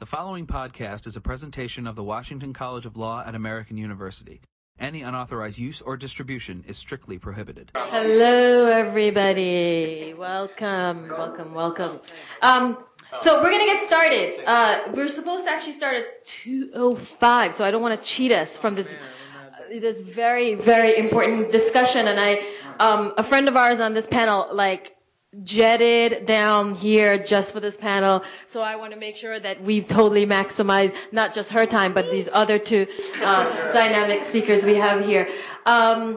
The following podcast is a presentation of the Washington College of Law at American University. Any unauthorized use or distribution is strictly prohibited. Hello, everybody. Welcome. So we're going to get started. We're supposed to actually start at 2:05, so I don't want to cheat us from this very, very important discussion. And a friend of ours on this panel, jetted down here just for this panel. So I want to make sure that we've totally maximized not just her time, but these other two dynamic speakers we have here. All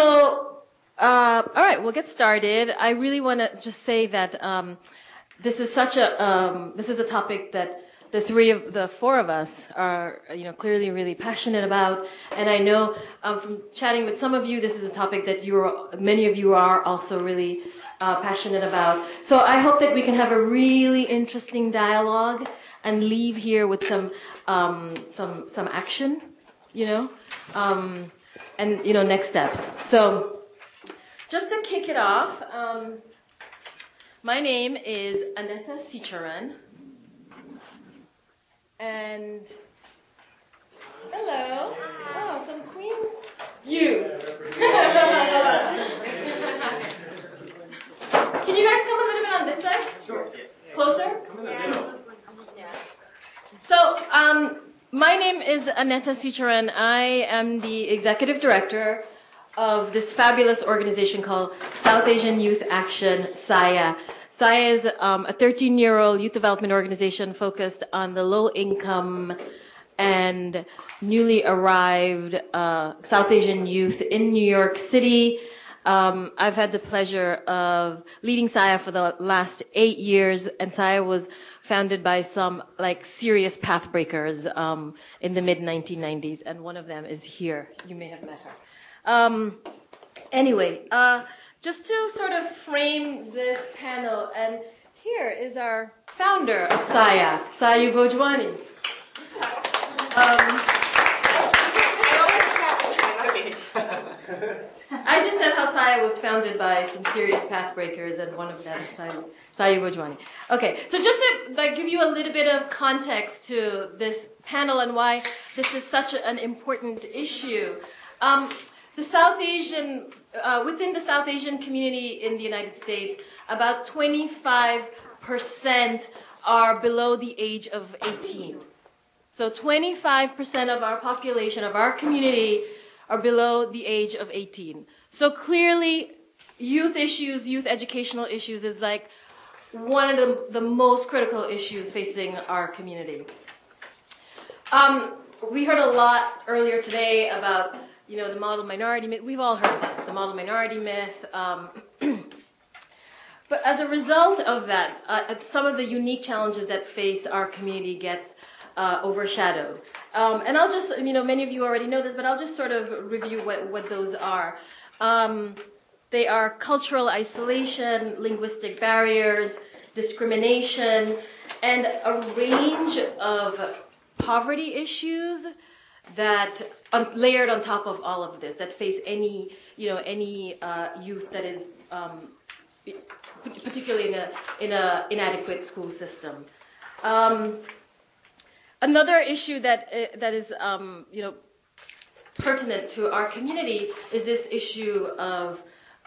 right, we'll get started. I really want to just say that this is a topic that the four of us are, clearly really passionate about. And I know from chatting with some of you, this is a topic that many of you are also really passionate about. So I hope that we can have a really interesting dialogue and leave here with some action, and next steps. So just to kick it off, my name is Aneta Sicharan, and hello. Oh, some Queens youth. Can you guys come a little bit on this side? Sure. Closer? Yes. So, my name is Aneta Sicharan. I am the executive director of this fabulous organization called South Asian Youth Action, SAYA. SAYA is a 13-year-old youth development organization focused on the low-income and newly arrived South Asian youth in New York City. I've had the pleasure of leading SAYA for the last 8 years, and SAYA was founded by some serious pathbreakers in the mid-1990s, and one of them is here. You may have met her. Anyway, just to sort of frame this panel, and here is our founder of SAYA, Sayu Bhojwani. I just said how SAYA was founded by some serious pathbreakers, and one of them, Sayu Bhojwani. Okay, so just to give you a little bit of context to this panel and why this is such an important issue. The South Asian, within the South Asian community in the United States, about 25% are below the age of 18. So 25% of our population, of our community, are below the age of 18. So clearly, youth issues, youth educational issues is one of the most critical issues facing our community. We heard a lot earlier today about the model minority myth. We've all heard this, the model minority myth. But as a result of that, some of the unique challenges that face our community gets overshadowed. And I'll just, many of you already know this, but I'll just sort of review what those are. They are cultural isolation, linguistic barriers, discrimination, and a range of poverty issues that layered on top of all of this, that face any youth that is particularly in a inadequate school system. Another issue that is pertinent to our community is this issue of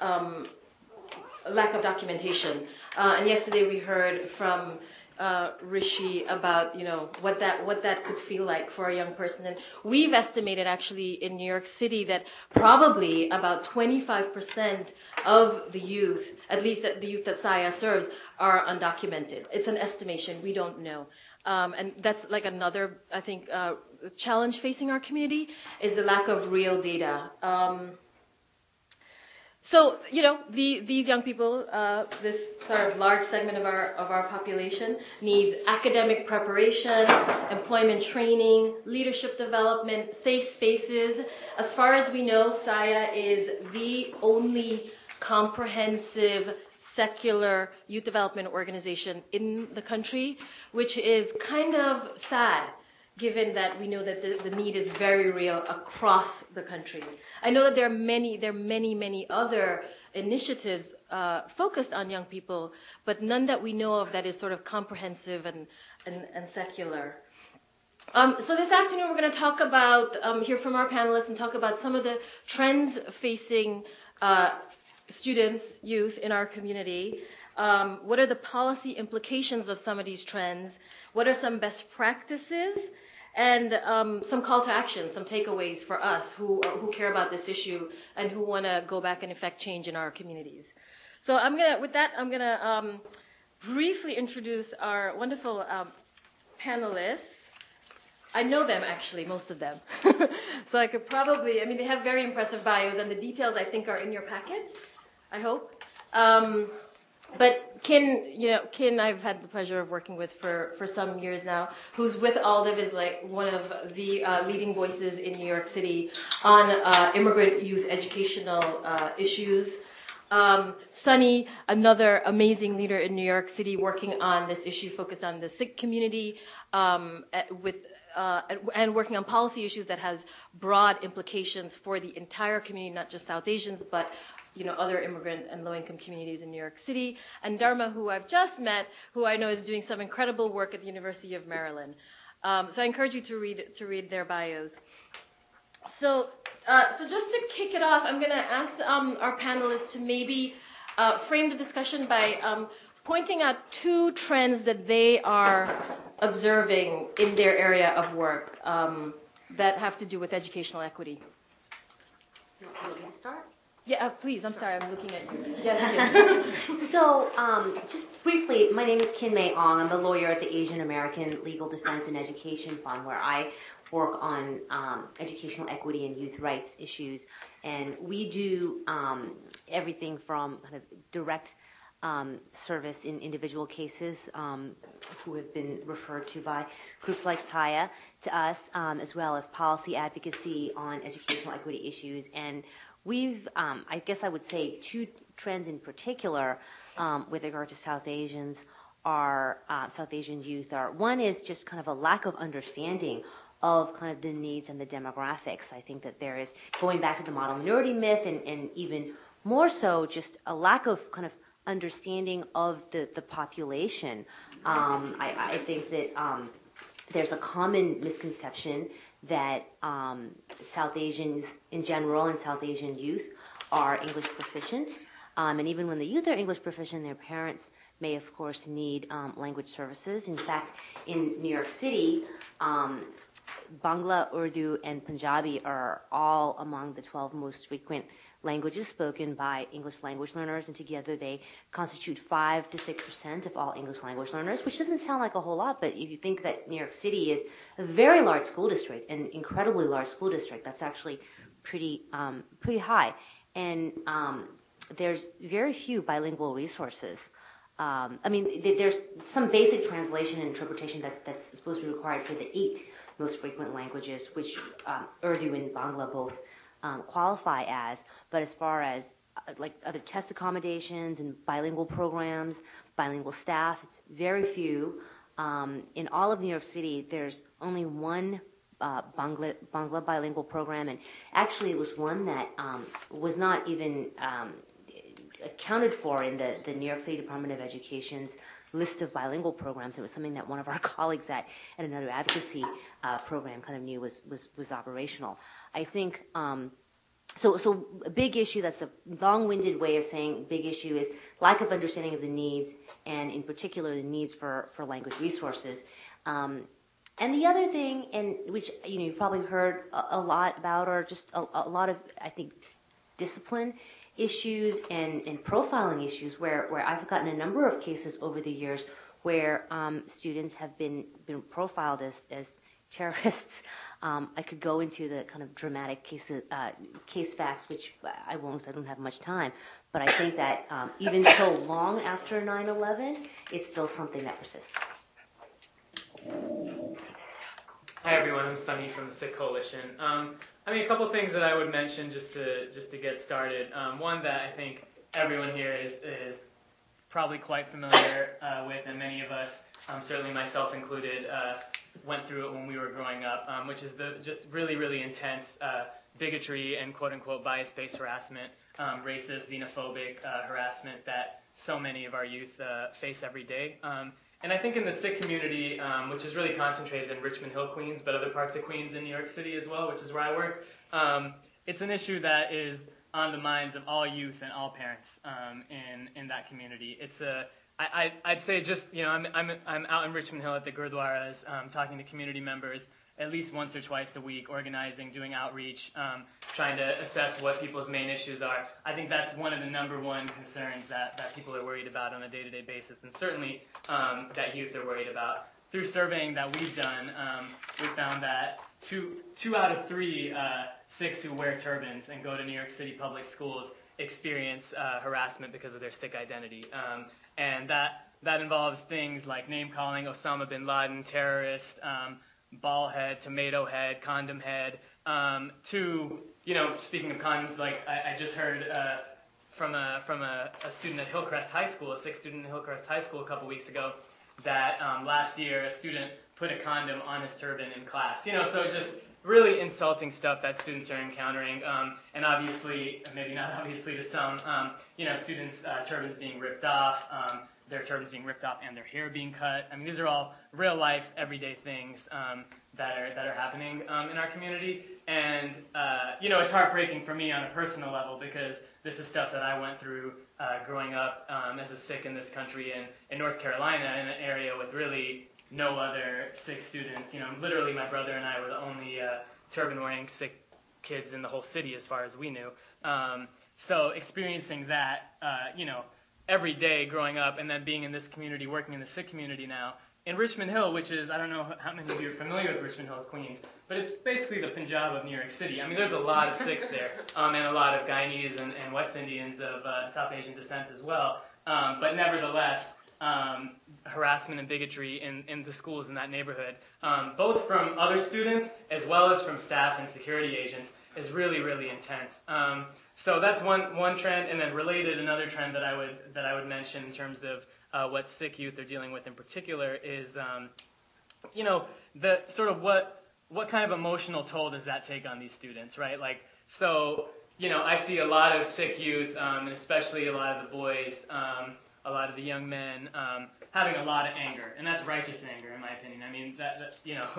lack of documentation. And yesterday we heard from Rishi about what that could feel like for a young person, and we've estimated actually in New York City that probably about 25% of the youth, at least the youth that SAYA serves, are undocumented. It's an estimation; we don't know, and that's another I think challenge facing our community is the lack of real data. So, these young people, this sort of large segment of our population needs academic preparation, employment training, leadership development, safe spaces. As far as we know, SAYA is the only comprehensive secular youth development organization in the country, which is kind of sad, given that we know that the need is very real across the country. I know that there are many other initiatives focused on young people, but none that we know of that is sort of comprehensive and secular. So this afternoon we're going to talk about, hear from our panelists and talk about some of the trends facing students, youth in our community. What are the policy implications of some of these trends? What are some best practices? And some call to action, some takeaways for us who care about this issue and who want to go back and effect change in our communities. So with that, I'm going to briefly introduce our wonderful panelists. I know them, actually, most of them. So I could probably, they have very impressive bios, and the details, I think, are in your packets, I hope. But Kin, I've had the pleasure of working with for some years now, who's with Aldiv, is like one of the leading voices in New York City on immigrant youth educational issues. Sunny, another amazing leader in New York City, working on this issue focused on the Sikh community, and working on policy issues that has broad implications for the entire community, not just South Asians, but other immigrant and low-income communities in New York City. And Dharma, who I've just met, who I know is doing some incredible work at the University of Maryland. So I encourage you to read their bios. So just to kick it off, I'm going to ask our panelists to maybe frame the discussion by pointing out two trends that they are observing in their area of work that have to do with educational equity. You want me to start? Yeah, please. I'm sorry. I'm looking at you. Yes. So, just briefly, my name is Kin May Ong. I'm the lawyer at the Asian American Legal Defense and Education Fund, where I work on educational equity and youth rights issues. And we do everything from kind of direct service in individual cases who have been referred to by groups like SAIA to us, as well as policy advocacy on educational equity issues. And we've, I guess I would say, two trends in particular with regard to South Asians are South Asian youth are, one is just kind of a lack of understanding of kind of the needs and the demographics. I think that there is, going back to the model minority myth and even more so, just a lack of kind of understanding of the population. I think that there's a common misconception that South Asians in general and South Asian youth are English proficient. And even when the youth are English proficient, their parents may, of course, need language services. In fact, in New York City, Bangla, Urdu, and Punjabi are all among the 12 most frequent languages spoken by English language learners, and together they constitute 5 to 6% of all English language learners, which doesn't sound like a whole lot, but if you think that New York City is a very large school district, an incredibly large school district, that's actually pretty high. And there's very few bilingual resources. There's some basic translation and interpretation that's supposed to be required for the 8 most frequent languages, which Urdu and Bangla both qualify as. But as far as like other test accommodations and bilingual programs, bilingual staff, it's very few. In all of New York City, there's only one Bangla bilingual program, and actually it was one that was not even accounted for in the New York City Department of Education's list of bilingual programs. It was something that one of our colleagues at another advocacy program kind of knew was operational. I think so a big issue, that's a long-winded way of saying big issue, is lack of understanding of the needs, and in particular the needs for language resources. And the other thing, and which you've probably heard a lot about, are just a lot of, I think, discipline issues and profiling issues where I've gotten a number of cases over the years where students have been profiled as terrorists. I could go into the kind of dramatic case facts, which I won't, I don't have much time, but I think that even so long after 9/11, it's still something that persists. Hi everyone, I'm Sunny from the Sikh Coalition. A couple of things that I would mention just to get started. One that I think everyone here is probably quite familiar with, and many of us, certainly myself included, went through it when we were growing up, which is the just really, really intense bigotry and quote-unquote bias-based harassment racist, xenophobic harassment that so many of our youth face every day. And I think in the Sikh community, which is really concentrated in Richmond Hill, Queens, but other parts of Queens and New York City as well, which is where I work, it's an issue that is on the minds of all youth and all parents in that community. I'd say just, I'm out in Richmond Hill at the Gurdwaras, talking to community members at least once or twice a week, organizing, doing outreach, trying to assess what people's main issues are. I think that's one of the number one concerns that people are worried about on a day-to-day basis, and certainly that youth are worried about. Through surveying that we've done, we found that two out of three Sikhs who wear turbans and go to New York City public schools experience harassment because of their Sikh identity. And that involves things like name-calling, Osama bin Laden, terrorist, ball head, tomato head, condom head, speaking of condoms, like I just heard from a student at Hillcrest High School, a Sikh student at Hillcrest High School a couple weeks ago, that last year a student put a condom on his turban in class. So just really insulting stuff that students are encountering, and obviously, maybe not obviously to some, students' turbans being ripped off, their turbans being ripped off and their hair being cut. I mean, these are all real life, everyday things that are happening in our community. And it's heartbreaking for me on a personal level because this is stuff that I went through growing up as a Sikh in this country in North Carolina, in an area with really no other Sikh students. Literally my brother and I were the only turban-wearing Sikh kids in the whole city as far as we knew. So experiencing that, every day growing up, and then being in this community, working in the Sikh community now, in Richmond Hill, which is, I don't know how many of you are familiar with Richmond Hill, Queens, but it's basically the Punjab of New York City. I mean, there's a lot of Sikhs there, and a lot of Guyanese and West Indians of South Asian descent as well. But nevertheless, harassment and bigotry in the schools in that neighborhood, both from other students as well as from staff and security agents, is really, really intense. So that's one trend, and then related, another trend that I would mention in terms of what Sikh youth are dealing with in particular is, the sort of what kind of emotional toll does that take on these students, right? Like, so, I see a lot of Sikh youth, and especially a lot of the boys, a lot of the young men, having a lot of anger, and that's righteous anger, in my opinion. I mean, that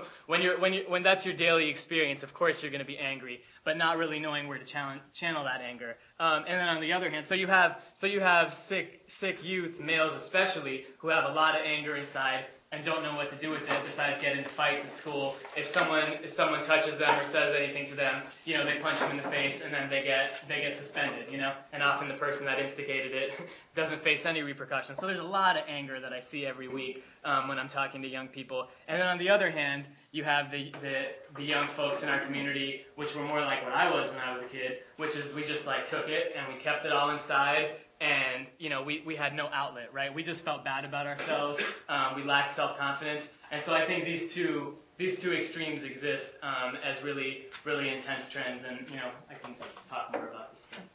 when that's your daily experience, of course you're going to be angry, but not really knowing where to channel that anger. And then on the other hand, so you have Sikh youth, males especially, who have a lot of anger inside and don't know what to do with it besides get into fights at school. If someone touches them or says anything to them, they punch them in the face and then they get suspended, and often the person that instigated it doesn't face any repercussions. So there's a lot of anger that I see every week when I'm talking to young people. And then on the other hand, you have the young folks in our community, which were more like what I was when I was a kid, which is we just took it and we kept it all inside. And, we had no outlet, right? We just felt bad about ourselves. We lacked self-confidence. And so I think these two extremes exist as really, really intense trends. And, I can talk more about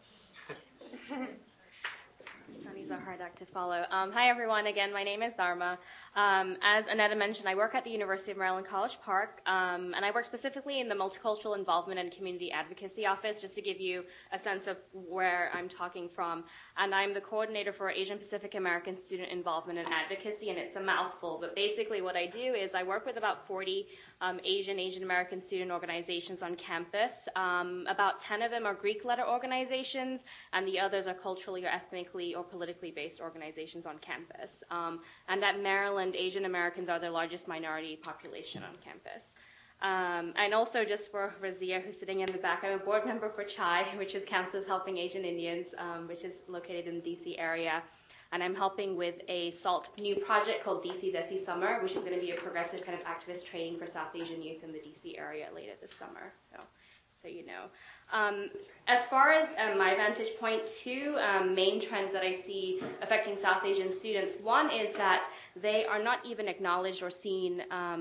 this. These are a hard act to follow. Hi, everyone. Again, my name is Dharma. As Aneta mentioned, I work at the University of Maryland College Park, and I work specifically in the Multicultural Involvement and Community Advocacy Office, just to give you a sense of where I'm talking from. And I'm the coordinator for Asian Pacific American Student Involvement and Advocacy, and it's a mouthful. But basically what I do is I work with about 40 Asian American student organizations on campus. About 10 of them are Greek letter organizations, and the others are culturally or ethnically or politically based organizations on campus. And at Maryland, Asian Americans are the largest minority population on campus. And also, just for Razia, who's sitting in the back, I'm a board member for CHAI, which is Councils Helping Asian Indians, which is located in the D.C. area. And I'm helping with a SALT new project called D.C. Desi Summer, which is going to be a progressive kind of activist training for South Asian youth in the D.C. area later this summer. So you know. As far as my vantage point, two main trends that I see affecting South Asian students. One is that they are not even acknowledged or seen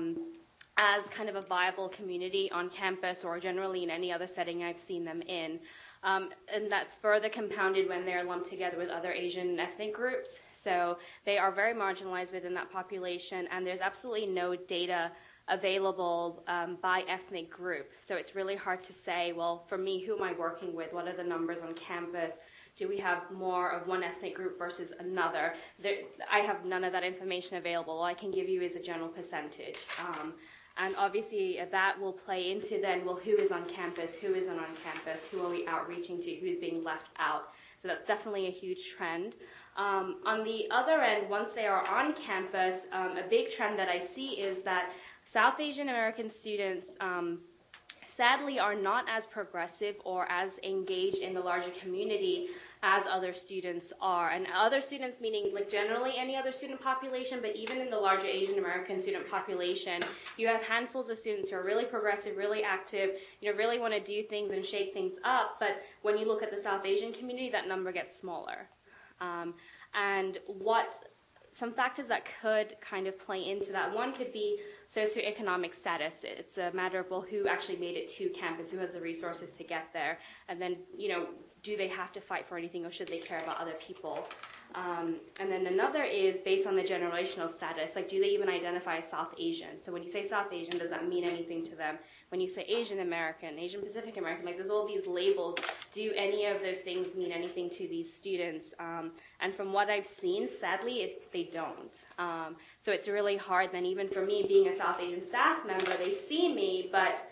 as kind of a viable community on campus or generally in any other setting I've seen them in. And that's further compounded when they're lumped together with other Asian ethnic groups. So they are very marginalized within that population, and there's absolutely no data available by ethnic group. So it's really hard to say, well, for me, who am I working with? What are the numbers on campus? Do we have more of one ethnic group versus another? I have none of that information available. All I can give you is a general percentage. And obviously that will play into then, well, who is on campus, who isn't on campus, who are we outreaching to, who's being left out. So that's definitely a huge trend. On the other end, once they are on campus, a big trend that I see is that South Asian American students sadly are not as progressive or as engaged in the larger community as other students are. And other students meaning like generally any other student population, but even in the larger Asian American student population, you have handfuls of students who are really progressive, really active, really want to do things and shake things up. But when you look at the South Asian community, that number gets smaller. And some factors that could kind of play into that, one could be socioeconomic status. It's a matter of, well, who actually made it to campus, who has the resources to get there, and then, do they have to fight for anything, or should they care about other people? And then another is based on the generational status, like do they even identify as South Asian? So when you say South Asian, does that mean anything to them? When you say Asian American, Asian Pacific American, like there's all these labels. Do any of those things mean anything to these students? And from what I've seen, sadly, they don't. So it's really hard then, even for me being a South Asian staff member, they see me, but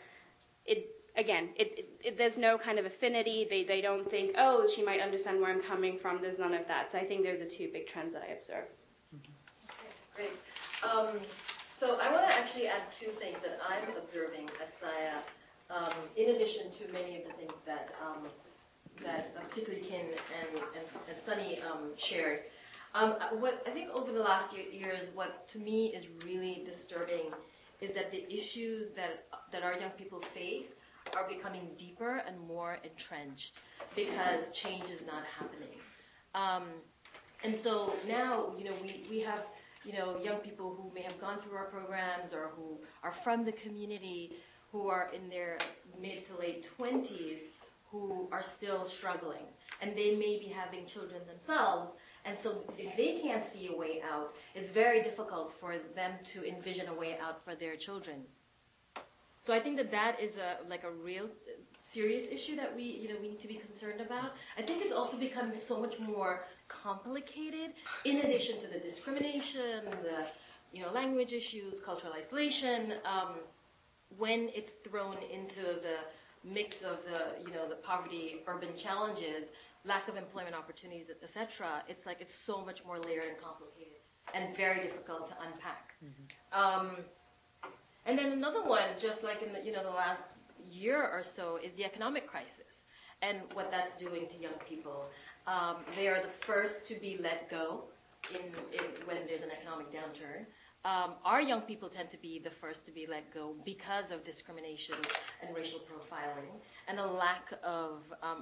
there's no kind of affinity. They don't think, oh, she might understand where I'm coming from. There's none of that. So I think those are two big trends that I observe. Okay, great. So I want to actually add two things that I'm observing at SIA, in addition to many of the things that particularly Kin and Sunny shared. What I think over the last years, what to me is really disturbing is that the issues that our young people face are becoming deeper and more entrenched because change is not happening. And so now, we have, young people who may have gone through our programs or who are from the community who are in their mid to late 20s who are still struggling. And they may be having children themselves. And so if they can't see a way out, it's very difficult for them to envision a way out for their children. So I think that is a real serious issue that we need to be concerned about. I think it's also becoming so much more complicated in addition to the discrimination, the language issues, cultural isolation, when it's thrown into the mix of the poverty, urban challenges, lack of employment opportunities, etc. It's so much more layered and complicated and very difficult to unpack. Mm-hmm. And then another one, just like in the last year or so, is the economic crisis and what that's doing to young people. They are the first to be let go when there's an economic downturn. Our young people tend to be the first to be let go because of discrimination and racial profiling and a lack of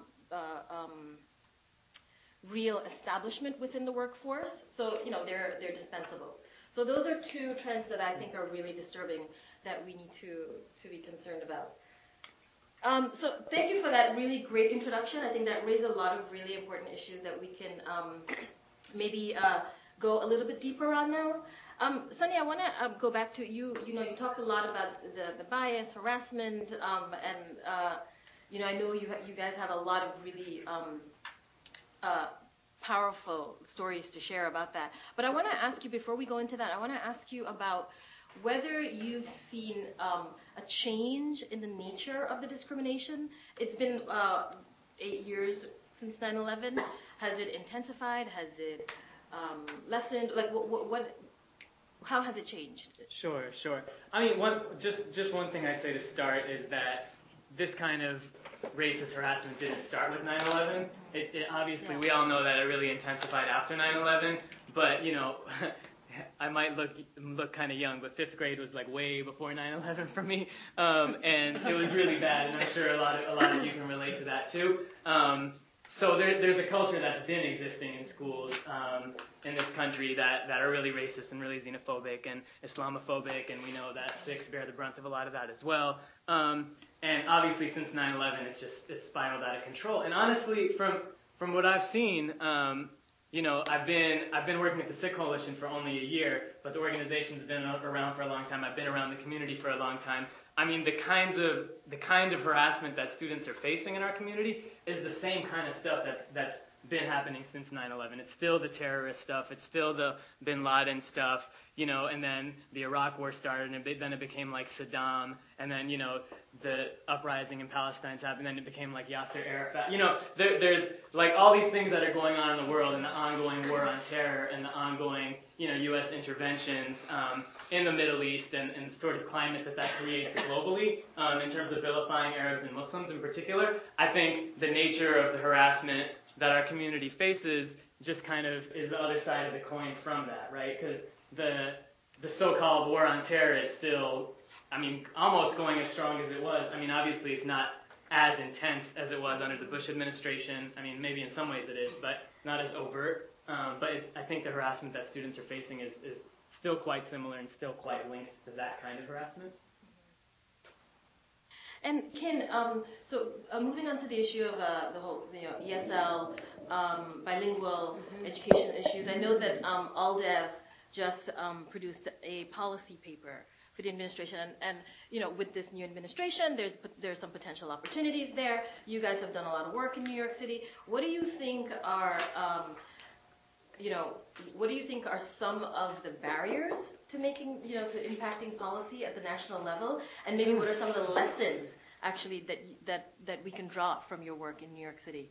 real establishment within the workforce. So, they're dispensable. So those are two trends that I think are really disturbing that we need to be concerned about. So thank you for that really great introduction. I think that raised a lot of really important issues that we can maybe go a little bit deeper on now. Sunny, I want to go back to you. You talked a lot about the bias, harassment, and I know you guys have a lot of really powerful stories to share about that. But I want to ask you, before we go into that, I want to ask you about whether you've seen a change in the nature of the discrimination. It's been 8 years since 9/11. Has it intensified? Has it lessened? Like, how has it changed? Sure. I mean, just one thing I'd say to start is that this kind of racist harassment didn't start with 9/11. It obviously, we all know that it really intensified after 9/11, but, I might look kind of young, but 5th grade was like way before 9/11 for me, and it was really bad, and I'm sure a lot of you can relate to that too. So there's a culture that's been existing in schools in this country that are really racist and really xenophobic and Islamophobic, and we know that Sikhs bear the brunt of a lot of that as well. And obviously since 9/11, it's spiraled out of control. And honestly, from what I've seen, I've been working at the Sikh Coalition for only a year, but the organization's been around for a long time. I've been around the community for a long time. I mean, the kind of harassment that students are facing in our community is the same kind of stuff that's been happening since 9/11. It's still the terrorist stuff. It's still the Bin Laden stuff, and then the Iraq War started, and then it became like Saddam, and then, the uprising in Palestine happened, and then it became like Yasser Arafat. There's like all these things that are going on in the world, and the ongoing war on terror, and the ongoing, U.S. interventions in the Middle East, and the sort of climate that creates globally in terms of vilifying Arabs and Muslims in particular. I think the nature of the harassment that our community faces just kind of is the other side of the coin from that, right? Because the so-called war on terror is still, almost going as strong as it was. Obviously it's not as intense as it was under the Bush administration. Maybe in some ways it is, but not as overt. I think the harassment that students are facing is still quite similar and still quite linked to that kind of harassment. And Ken, moving on to the issue of the whole, ESL, bilingual education issues, I know that ALDEV just produced a policy paper for the administration, and with this new administration, there's some potential opportunities there. You guys have done a lot of work in New York City. What do you think are some of the barriers to making, to impacting policy at the national level? And maybe what are some of the lessons actually that we can draw from your work in New York City?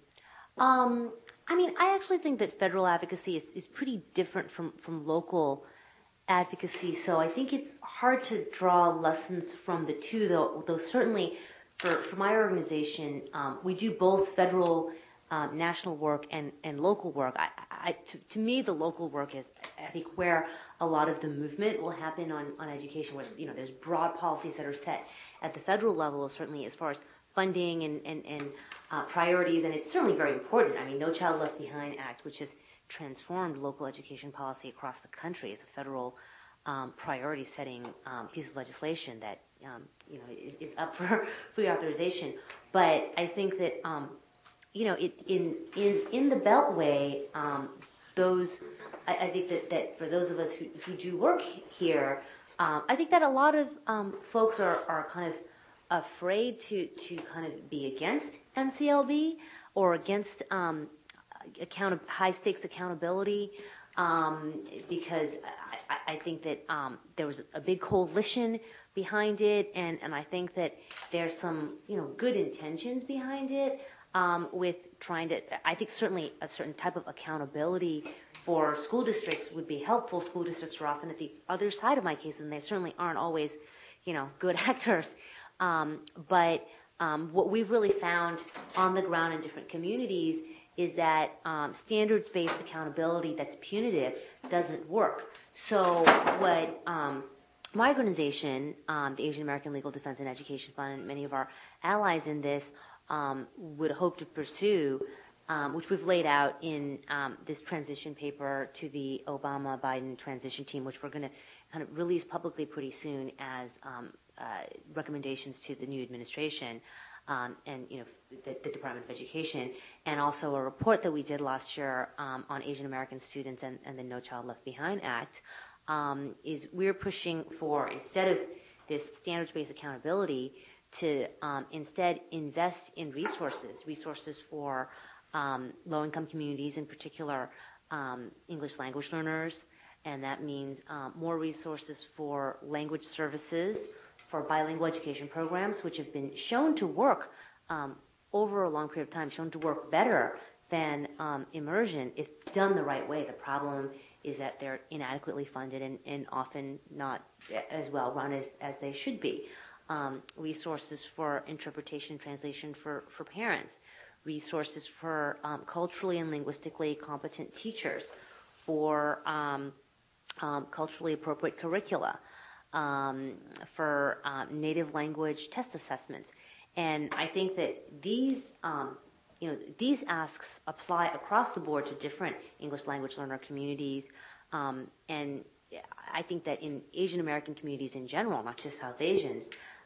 I actually think that federal advocacy is pretty different from local advocacy. So I think it's hard to draw lessons from the two, though certainly for my organization, we do both federal national work and local work. To me, the local work is, I think, where a lot of the movement will happen on education, where there's broad policies that are set at the federal level, certainly as far as funding and priorities, and it's certainly very important. No Child Left Behind Act, which has transformed local education policy across the country, is a federal priority-setting piece of legislation that is up for reauthorization. But I think that in the Beltway, I think that for those of us who do work here, I think that a lot of folks are kind of afraid to kind of be against NCLB or against high stakes accountability, because I think that there was a big coalition behind it, and I think that there's some good intentions behind it. With trying to, I think certainly a certain type of accountability for school districts would be helpful. School districts are often at the other side of my case, and they certainly aren't always, good actors. But what we've really found on the ground in different communities is that standards-based accountability that's punitive doesn't work. So what my organization, the Asian American Legal Defense and Education Fund, and many of our allies in this would hope to pursue, which we've laid out in this transition paper to the Obama-Biden transition team, which we're going to kind of release publicly pretty soon as recommendations to the new administration and the Department of Education, and also a report that we did last year on Asian American students and the No Child Left Behind Act, is we're pushing for, instead of this standards-based accountability, to instead invest in resources for low-income communities, in particular English language learners, and that means more resources for language services, for bilingual education programs, which have been shown to work over a long period of time, shown to work better than immersion if done the right way. The problem is that they're inadequately funded and often not as well run as they should be. Resources for interpretation and translation for parents, resources for culturally and linguistically competent teachers, for culturally appropriate curricula, for native language test assessments. And I think that these asks apply across the board to different English language learner communities, and I think that in Asian American communities in general, not just South Asians,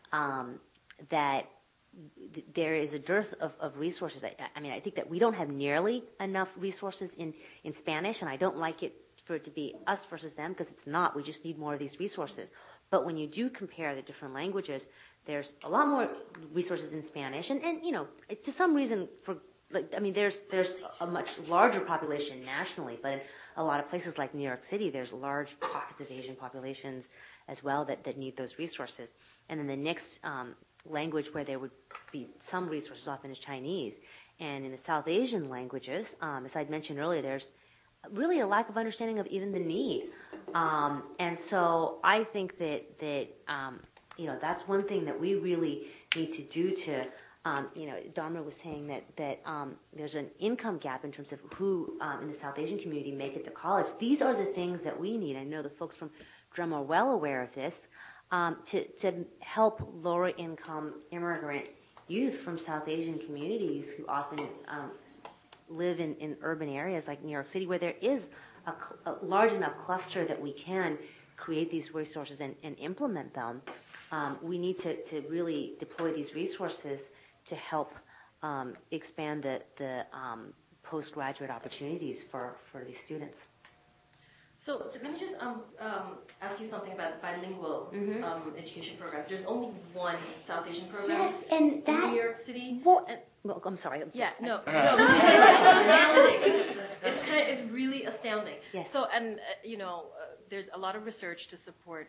that there is a dearth of resources. I think that we don't have nearly enough resources in Spanish, and I don't like it for it to be us versus them, because it's not. We just need more of these resources. But when you do compare the different languages, there's a lot more resources in Spanish, and to some reason, for there's a much larger population nationally, but in a lot of places like New York City, there's large pockets of Asian populations as well that need those resources. And then the next language where there would be some resources often is Chinese. And in the South Asian languages, as I'd mentioned earlier, there's really a lack of understanding of even the need. And so I think that that's one thing that we really need to do to, Dharma was saying that there's an income gap in terms of who in the South Asian community make it to college. These are the things that we need. I know the folks from DREM are well aware of this, to help lower income immigrant youth from South Asian communities who often live in urban areas like New York City, where there is a large enough cluster that we can create these resources and implement them. We need to really deploy these resources to help expand the postgraduate opportunities for these students. So let me just ask you something about bilingual education programs. There's only one South Asian program in New York City. Well, I'm sorry. Which is astounding. It's really astounding. Yes. So, and there's a lot of research to support,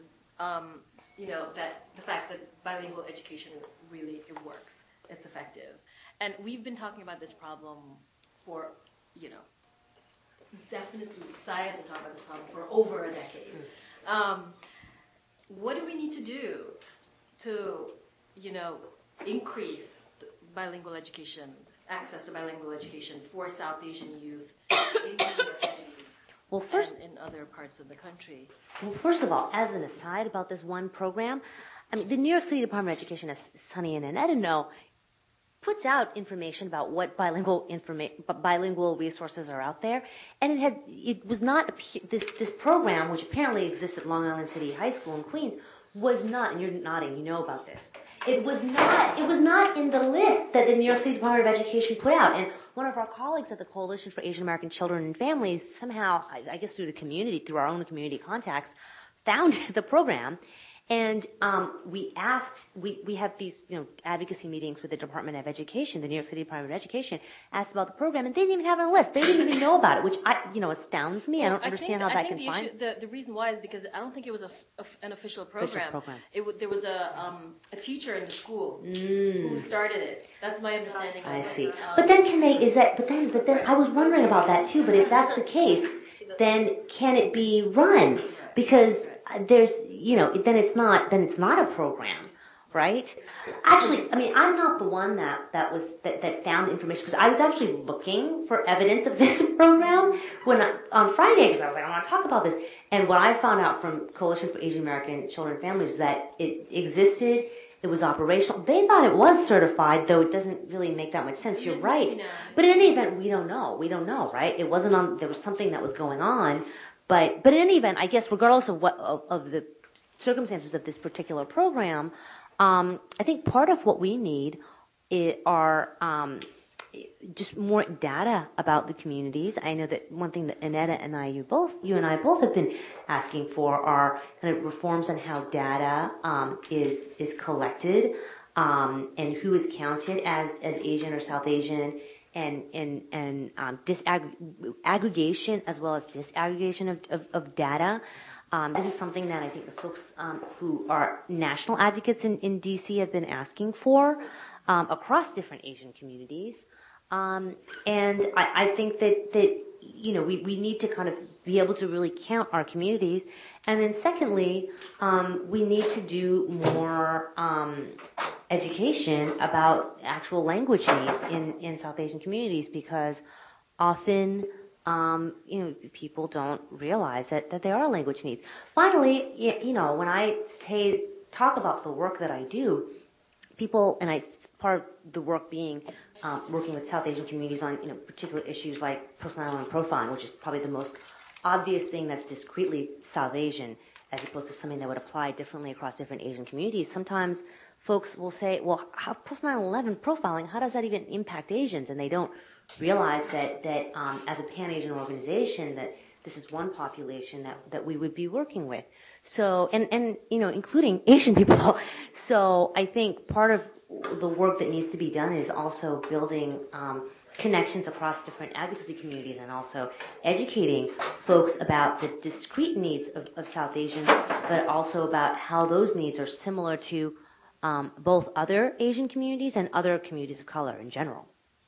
that the fact that bilingual education really it works, it's effective, and we've been talking about this problem for, definitely, SCI has been talking about this problem for over a decade. What do we need to do to, increase bilingual education, access to bilingual education for South Asian youth in New York City and in other parts of the country? Well, first of all, as an aside about this one program, the New York City Department of Education, as Sunny and Annetta know, puts out information about what bilingual resources are out there, and it was not this program, which apparently exists at Long Island City High School in Queens, was not, and you're nodding, you know about this. It was not in the list that the New York City Department of Education put out, and one of our colleagues at the Coalition for Asian American Children and Families somehow, I guess through our own community contacts, found the program. And we have these advocacy meetings with the Department of Education, the New York City Department of Education, asked about the program, and they didn't even have it on the list. They didn't even know about it, which astounds me. I don't understand how that can find. The reason why is because I don't think it was an official program. There was a teacher in the school who started it. That's my understanding. I see. But then But then I was wondering about that too. But if that's the case, then can it be run? Because there's, then it's not a program, right? Actually, I'm not the one that found the information, because I was actually looking for evidence of this program on Friday, because I was like, I want to talk about this. And what I found out from Coalition for Asian American Children and Families is that it existed, it was operational. They thought it was certified, though it doesn't really make that much sense. You're right. But in any event, we don't know. We don't know, right? It wasn't on. There was something that was going on. But in any event, I guess regardless of of the circumstances of this particular program, I think part of what we need are just more data about the communities. I know that one thing that Annetta and you and I both have been asking for are kind of reforms on how data is collected, and who is counted as Asian or South Asian. And aggregation as well as disaggregation of data. This is something that I think the folks who are national advocates in D.C. have been asking for across different Asian communities. And I think that we need to kind of be able to really count our communities. And then secondly, we need to do more education about actual language needs in South Asian communities, because often, people don't realize that there are language needs. Finally, when I talk about the work that I do, part of the work being working with South Asian communities on particular issues like post-9/11 profiling, which is probably the most obvious thing that's discretely South Asian, as opposed to something that would apply differently across different Asian communities. Sometimes folks will say, well, how post-9/11 profiling, how does that even impact Asians? And they don't realize that as a Pan-Asian organization, that this is one population that we would be working with. So, and including Asian people. So I think part of the work that needs to be done is also building connections across different advocacy communities and also educating folks about the discrete needs of South Asians, but also about how those needs are similar to both other Asian communities and other communities of color in general.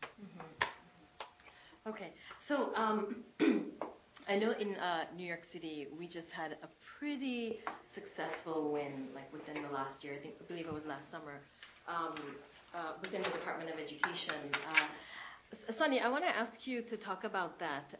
Okay, so I know in New York City we just had a pretty successful win, like within the last year. I believe it was last summer, within the Department of Education. Sunny, I want to ask you to talk about that,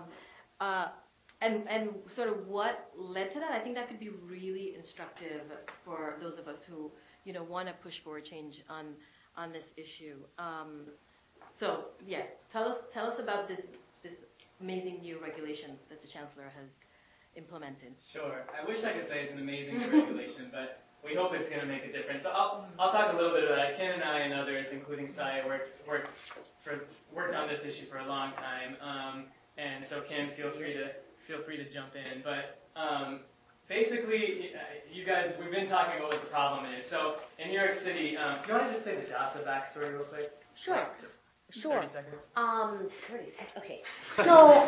and sort of what led to that. I think that could be really instructive for those of us who want to push for a change on this issue. So yeah, tell us about this amazing new regulation that the chancellor has implemented. Sure. I wish I could say it's an amazing new regulation, but we hope it's going to make a difference. So I'll talk a little bit about it. Ken and I and others, including Saya, worked on this issue for a long time. And so Ken, feel free to jump in. But basically, you guys, we've been talking about what the problem is. So in New York City, do you want to just say the DASA backstory real quick? Sure. 30 seconds. 30 seconds. Okay. So,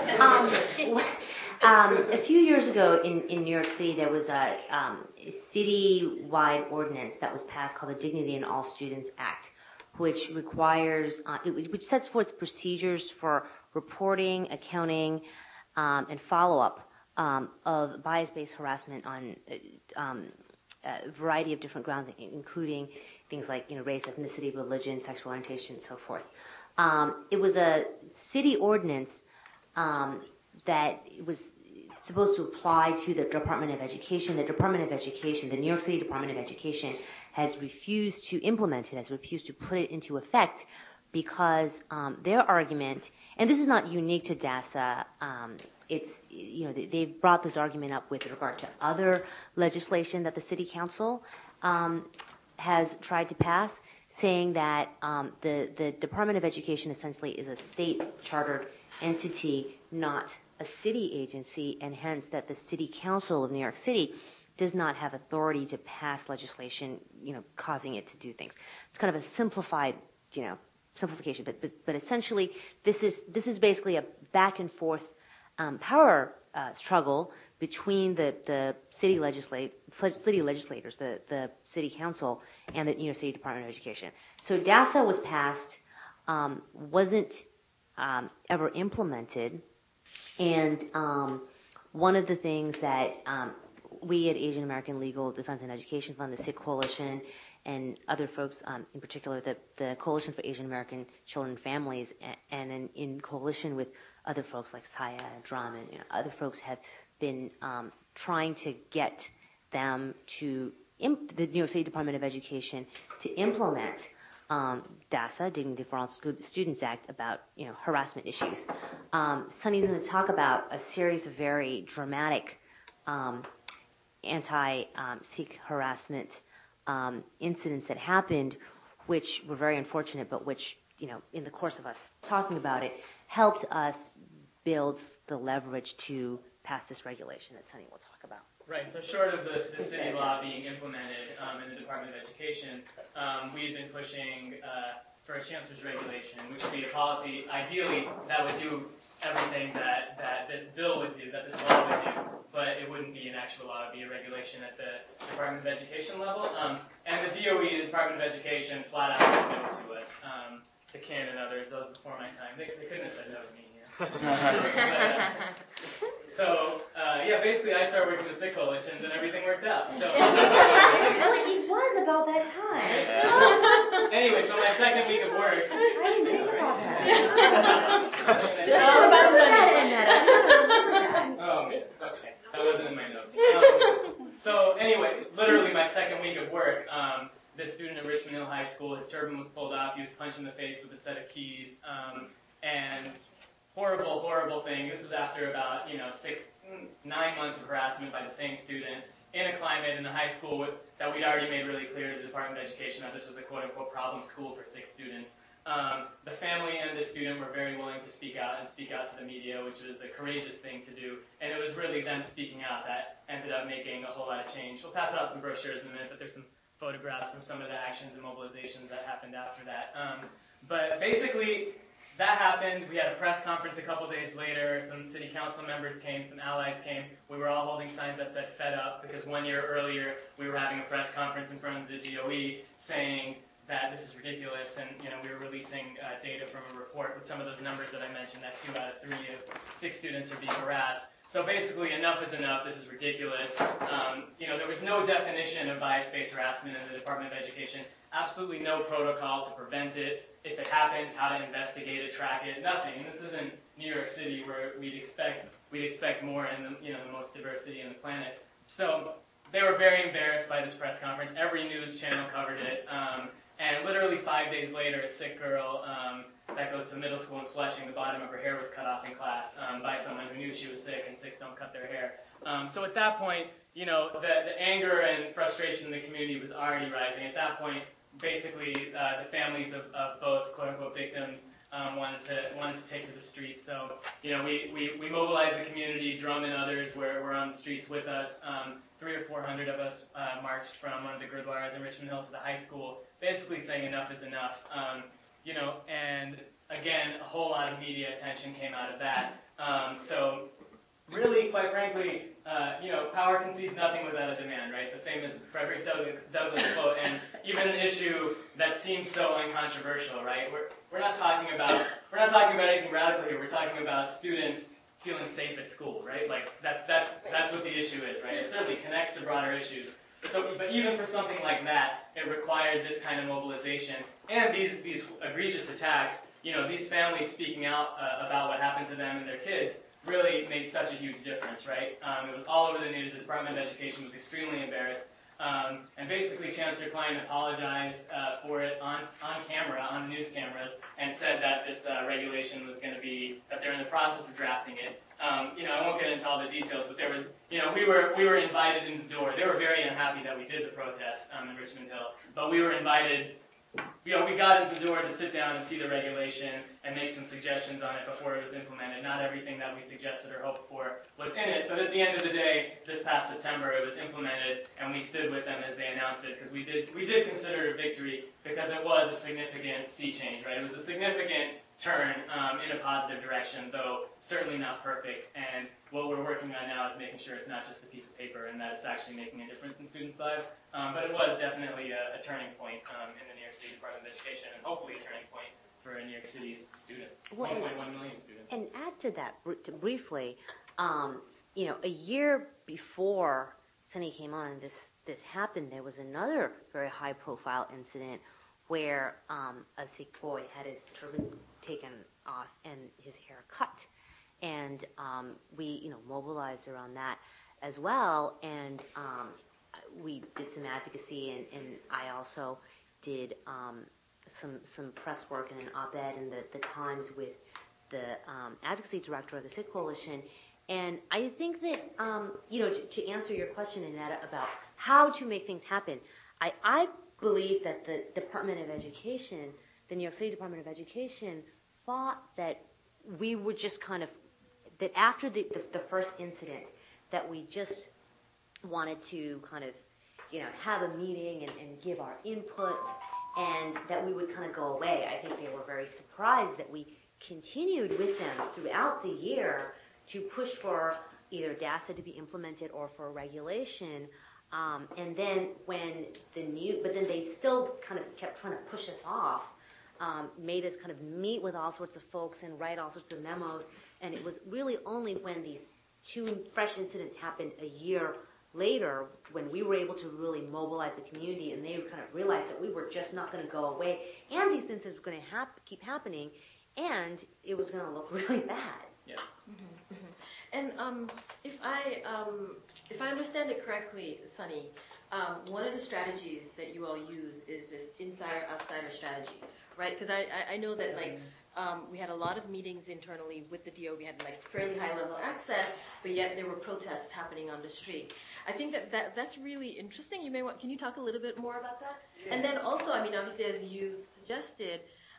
a few years ago in New York City, there was a city-wide ordinance that was passed called the Dignity in All Students Act, which requires, which sets forth procedures for reporting, accounting, and follow-up of bias-based harassment on a variety of different grounds, including things like race, ethnicity, religion, sexual orientation, and so forth. It was a city ordinance that was supposed to apply to the Department of Education. The Department of Education, the New York City Department of Education, has refused to implement it, has refused to put it into effect because their argument, and this is not unique to DASA, it's they've brought this argument up with regard to other legislation that the City Council has tried to pass, saying that the Department of Education essentially is a state-chartered entity, not a city agency, and hence that the City Council of New York City does not have authority to pass legislation, causing it to do things. It's kind of a simplified, simplification, but essentially this is basically a back and forth power struggle between the city legislators, the City Council, and the New York City Department of Education. So DASA was passed, wasn't ever implemented, and one of the things that we at Asian American Legal Defense and Education Fund, the SIG Coalition, and other folks, in particular the Coalition for Asian American Children and Families, and in coalition with other folks like Saya and Drum and other folks have been trying to get them to the New York City Department of Education to implement DASA, Dignity for All Students Act, about harassment issues. Sunny's going to talk about a series of very dramatic anti-Sikh harassment incidents that happened, which were very unfortunate, but which in the course of us talking about it, helped us build the leverage to pass this regulation that Sunny will talk about. Right, so short of the city law being implemented in the Department of Education, we had been pushing for a chancellor's regulation, which would be a policy, ideally, that would do everything that this bill would do, that this law would do, but it wouldn't be an actual law, it would be a regulation at the Department of Education level. And the DOE, the Department of Education, flat out said no to us, to Ken and others, those before my time. They couldn't have said no to me here. Basically I started working with the SIG Coalition and everything worked out. So It was about that time. Anyway, so my second week of work. I didn't think about that. Oh, okay. That wasn't in my notes. So anyway, literally my second week of work, this student at Richmond Hill High School, his turban was pulled off, he was punched in the face with a set of keys, and horrible thing. This was after about 9 months of harassment by the same student in a climate in the high school that we'd already made really clear to the Department of Education that this was a quote-unquote problem school for 6 students. The family and the student were very willing to speak out to the media, which was a courageous thing to do. And it was really them speaking out that ended up making a whole lot of change. We'll pass out some brochures in a minute, but there's some photographs from some of the actions and mobilizations that happened after that. But basically, that happened. We had a press conference a couple days later. Some city council members came, some allies came. We were all holding signs that said "Fed Up" because 1 year earlier we were having a press conference in front of the DOE saying that this is ridiculous, and we were releasing data from a report with some of those numbers that I mentioned, that 2 out of 3 of 6 students are being harassed. So basically, enough is enough. This is ridiculous. There was no definition of bias-based harassment in the Department of Education. Absolutely no protocol to prevent it. If it happens, how to investigate it, track it, nothing. And this isn't New York City where we'd expect more in the most diverse city on the planet. So they were very embarrassed by this press conference. Every news channel covered it. And literally 5 days later, a sick girl that goes to middle school in Flushing, the bottom of her hair was cut off in class by someone who knew she was sick, and sicks don't cut their hair. So at that point, the anger and frustration in the community was already rising. At that point, basically, the families of both quote-unquote victims wanted to take to the streets. So, we mobilized the community. Drum and others were on the streets with us. 300 or 400 of us marched from one of the Gurdwaras in Richmond Hill to the high school, basically saying enough is enough. And again, a whole lot of media attention came out of that. So really, quite frankly, power concedes nothing without a demand, right? The famous Frederick Douglass quote, and even an issue that seems so uncontroversial, right? We're not talking about anything radical here. We're talking about students feeling safe at school, right? Like that's what the issue is, right? It certainly connects to broader issues. So, but even for something like that, it required this kind of mobilization and these egregious attacks. These families speaking out about what happened to them and their kids really made such a huge difference, right? It was all over the news. The Department of Education was extremely embarrassed. And basically, Chancellor Klein apologized for it on camera, on news cameras, and said that this regulation was going to be, that they're in the process of drafting it. I won't get into all the details, but there was, we were invited in the door. They were very unhappy that we did the protest in Richmond Hill, but we were invited. We got into the door to sit down and see the regulation and make some suggestions on it before it was implemented. Not everything that we suggested or hoped for was in it, but at the end of the day, this past September, it was implemented, and we stood with them as they announced it, because we did consider it a victory, because it was a significant sea change, right? It was a significant turn in a positive direction, though certainly not perfect. And what we're working on now is making sure it's not just a piece of paper and that it's actually making a difference in students' lives. But it was definitely a turning point in the New York City Department of Education, and hopefully a turning point for New York City's students, 1.1 million students. And add to that briefly, a year before Sunny came on and this happened, there was another very high-profile incident where a Sikh boy had his turban taken off and his hair cut. And we, mobilized around that as well. And we did some advocacy, and I also did some press work and an op-ed in the Times with the advocacy director of the Sikh Coalition. And I think that, to answer your question, Annette, about how to make things happen, I believe that the Department of Education, the New York City Department of Education, thought that we were just that after the first incident, that we just wanted to have a meeting and give our input, and that we would go away. I think they were very surprised that we continued with them throughout the year to push for either DASA to be implemented or for regulation. And then but then they still kept trying to push us off, made us meet with all sorts of folks and write all sorts of memos. And it was really only when these two fresh incidents happened a year later, when we were able to really mobilize the community, and they realized that we were just not going to go away, and these incidents were going to keep happening, and it was going to look really bad. Yeah. Mm-hmm, mm-hmm. And if I understand it correctly, Sunny, one of the strategies that you all use is this insider-outsider strategy, right? Because I know that we had a lot of meetings internally with the DO. We had fairly high-level access, but yet there were protests happening on the street. I think that's really interesting. Can you talk a little bit more about that? Yeah. And then also, obviously, as you suggested,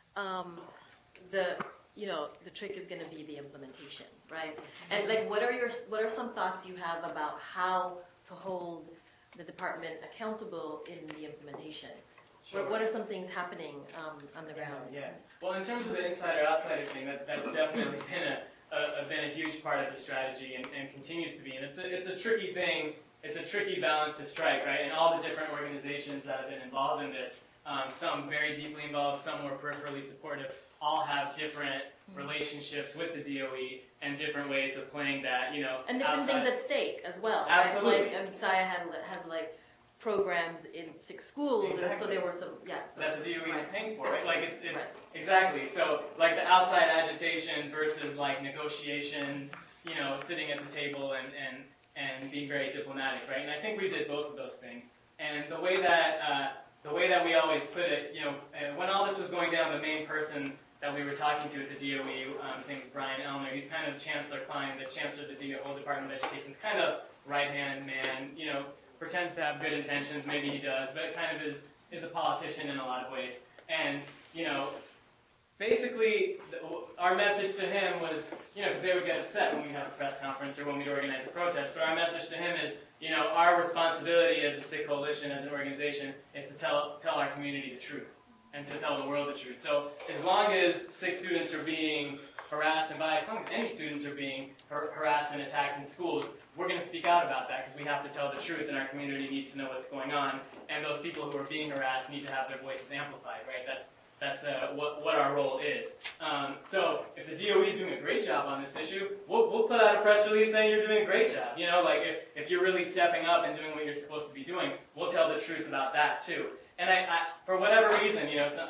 the trick is going to be the implementation, right? And what are some thoughts you have about how to hold the department accountable in the implementation? Sure. What are some things happening on the ground? Yeah. Well, in terms of the insider-outsider thing, that's definitely been a huge part of the strategy and continues to be. And it's a tricky thing. It's a tricky balance to strike, right? And all the different organizations that have been involved in this, some very deeply involved, some more peripherally supportive, all have different relationships with the DOE and different ways of playing that, And different things at stake as well. Absolutely. Right? Like, SIA has programs in 6 schools, Exactly. and so there were some, So that the DOE is paying for, right? Like it's Right. Exactly. So like the outside agitation versus like negotiations, sitting at the table and being very diplomatic, right? And I think we did both of those things. And the way that we always put it, when all this was going down, the main person that we were talking to at the DOE, his name was Brian Elner. He's kind of Chancellor Klein, the Chancellor of the DOE Department of Education. He's kind of right-hand man, pretends to have good intentions, maybe he does, but kind of is a politician in a lot of ways. And, basically, our message to him was, because they would get upset when we have a press conference or when we'd organize a protest, but our message to him is, our responsibility as a SIG coalition, as an organization, is to tell our community the truth and to tell the world the truth. So as long as SIG students are being harassed and biased, as long as any students are being harassed and attacked in schools, we're going to speak out about that because we have to tell the truth and our community needs to know what's going on, and those people who are being harassed need to have their voices amplified, right? That's what our role is. So if the DOE is doing a great job on this issue, we'll put out a press release saying you're doing a great job. If you're really stepping up and doing what you're supposed to be doing, we'll tell the truth about that too. And I for whatever reason,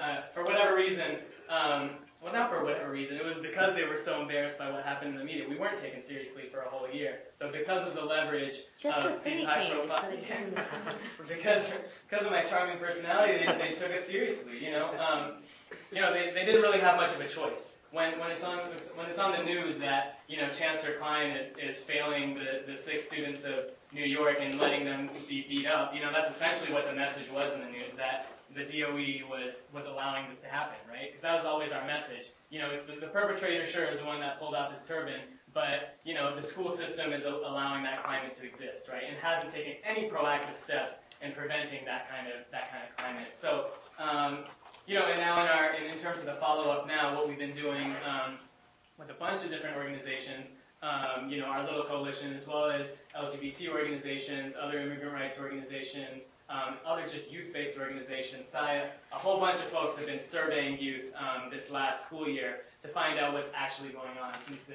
well, not for whatever reason, it was because they were so embarrassed by what happened in the media. We weren't taken seriously for a whole year, but because of the leverage of these high-profile, because of my charming personality, they took us seriously. They didn't really have much of a choice. When it's on the news that Chancellor Klein is failing the 6 students of New York and letting them be beat up, that's essentially what the message was in the news, that the DOE was allowing this to happen, right? Because that was always our message. It's the perpetrator sure is the one that pulled out this turban, but the school system is allowing that climate to exist, right? And hasn't taken any proactive steps in preventing that kind of climate. So, and now in terms of the follow-up now, what we've been doing with a bunch of different organizations, our little coalition, as well as LGBT organizations, other immigrant rights organizations, other just youth-based organizations, SIA, a whole bunch of folks have been surveying youth this last school year to find out what's actually going on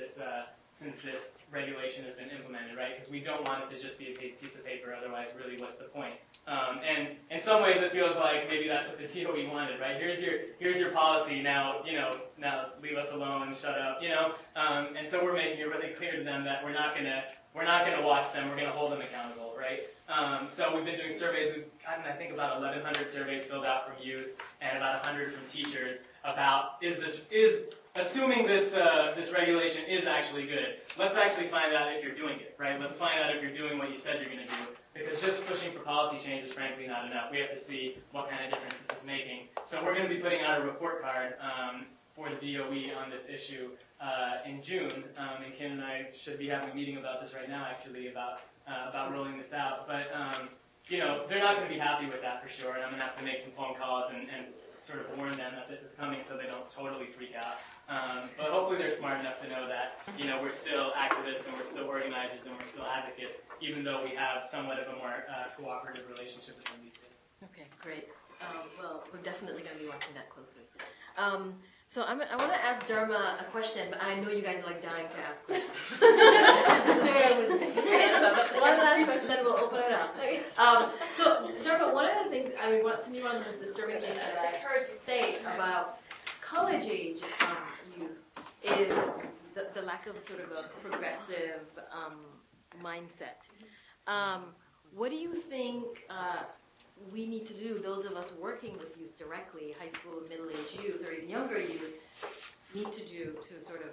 since this regulation has been implemented, right? Because we don't want it to just be a piece of paper, otherwise really what's the point? And in some ways it feels like maybe that's what the DOE wanted, right? Here's your policy, now leave us alone, shut up, and so we're making it really clear to them that we're not gonna watch them, we're gonna hold them accountable, right? So we've been doing surveys. We've gotten, I think, about 1,100 surveys filled out from youth and about 100 from teachers about assuming this regulation is actually good. Let's actually find out if you're doing it, right? Let's find out if you're doing what you said you're going to do. Because just pushing for policy change is frankly not enough. We have to see what kind of difference this is making. So we're going to be putting out a report card for the DOE on this issue in June. And Kim and I should be having a meeting about this right now, actually, about rolling this out. But, they're not going to be happy with that for sure. And I'm going to have to make some phone calls and sort of warn them that this is coming so they don't totally freak out. But hopefully they're smart enough to know that, we're still activists and we're still organizers and we're still advocates, even though we have somewhat of a more cooperative relationship with them these days. Okay, great. Well, we're definitely going to be watching that closely. So I want to ask Dharma a question, but I know you guys are like dying to ask questions. Bear with me. One last question, then we'll open it up. So Dharma, one of the things, to me, one of the most disturbing things that I heard you say about college-age youth is the lack of sort of a progressive mindset. What do you think we need to do, those of us working with youth directly, high school and middle-aged youth, or even younger youth, need to do to sort of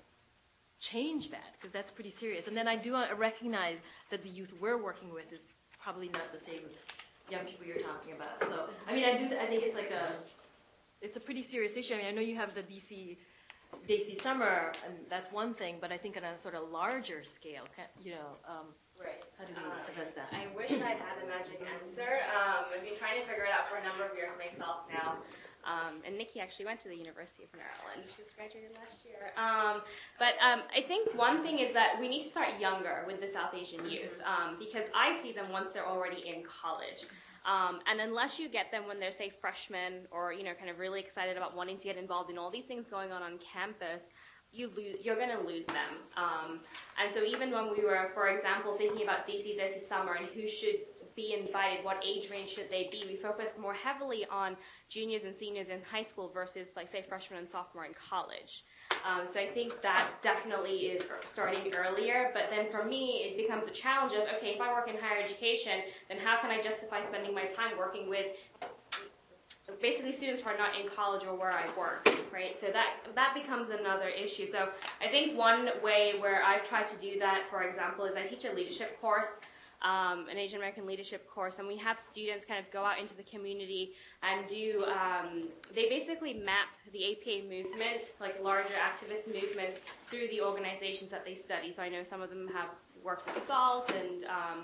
change that? Because that's pretty serious. And then I do recognize that the youth we're working with is probably not the same young people you're talking about. So, I think it's like it's a pretty serious issue. I know you have the DC Daisy Summer, and that's one thing, but I think on a sort of larger scale, Right. how do we address that? I wish I had a magic answer. I've been trying to figure it out for a number of years myself now. And Nikki actually went to the University of Maryland. She just graduated last year. But I think one thing is that we need to start younger with the South Asian youth because I see them once they're already in college. And unless you get them when they're, say, freshmen or, kind of really excited about wanting to get involved in all these things going on campus, you're going to lose them. And so even when we were, for example, thinking about Desi Summer and who should be invited, what age range should they be, we focused more heavily on juniors and seniors in high school versus, like, say, freshmen and sophomore in college. So I think that definitely is starting earlier. But then for me, it becomes a challenge of, okay, if I work in higher education, then how can I justify spending my time working with basically students who are not in college or where I work, right? So that becomes another issue. So I think one way where I've tried to do that, for example, is I teach a leadership course, an Asian American leadership course, and we have students kind of go out into the community and do, they basically map the APA movement, like larger activist movements, through the organizations that they study. So I know some of them have worked with SALT and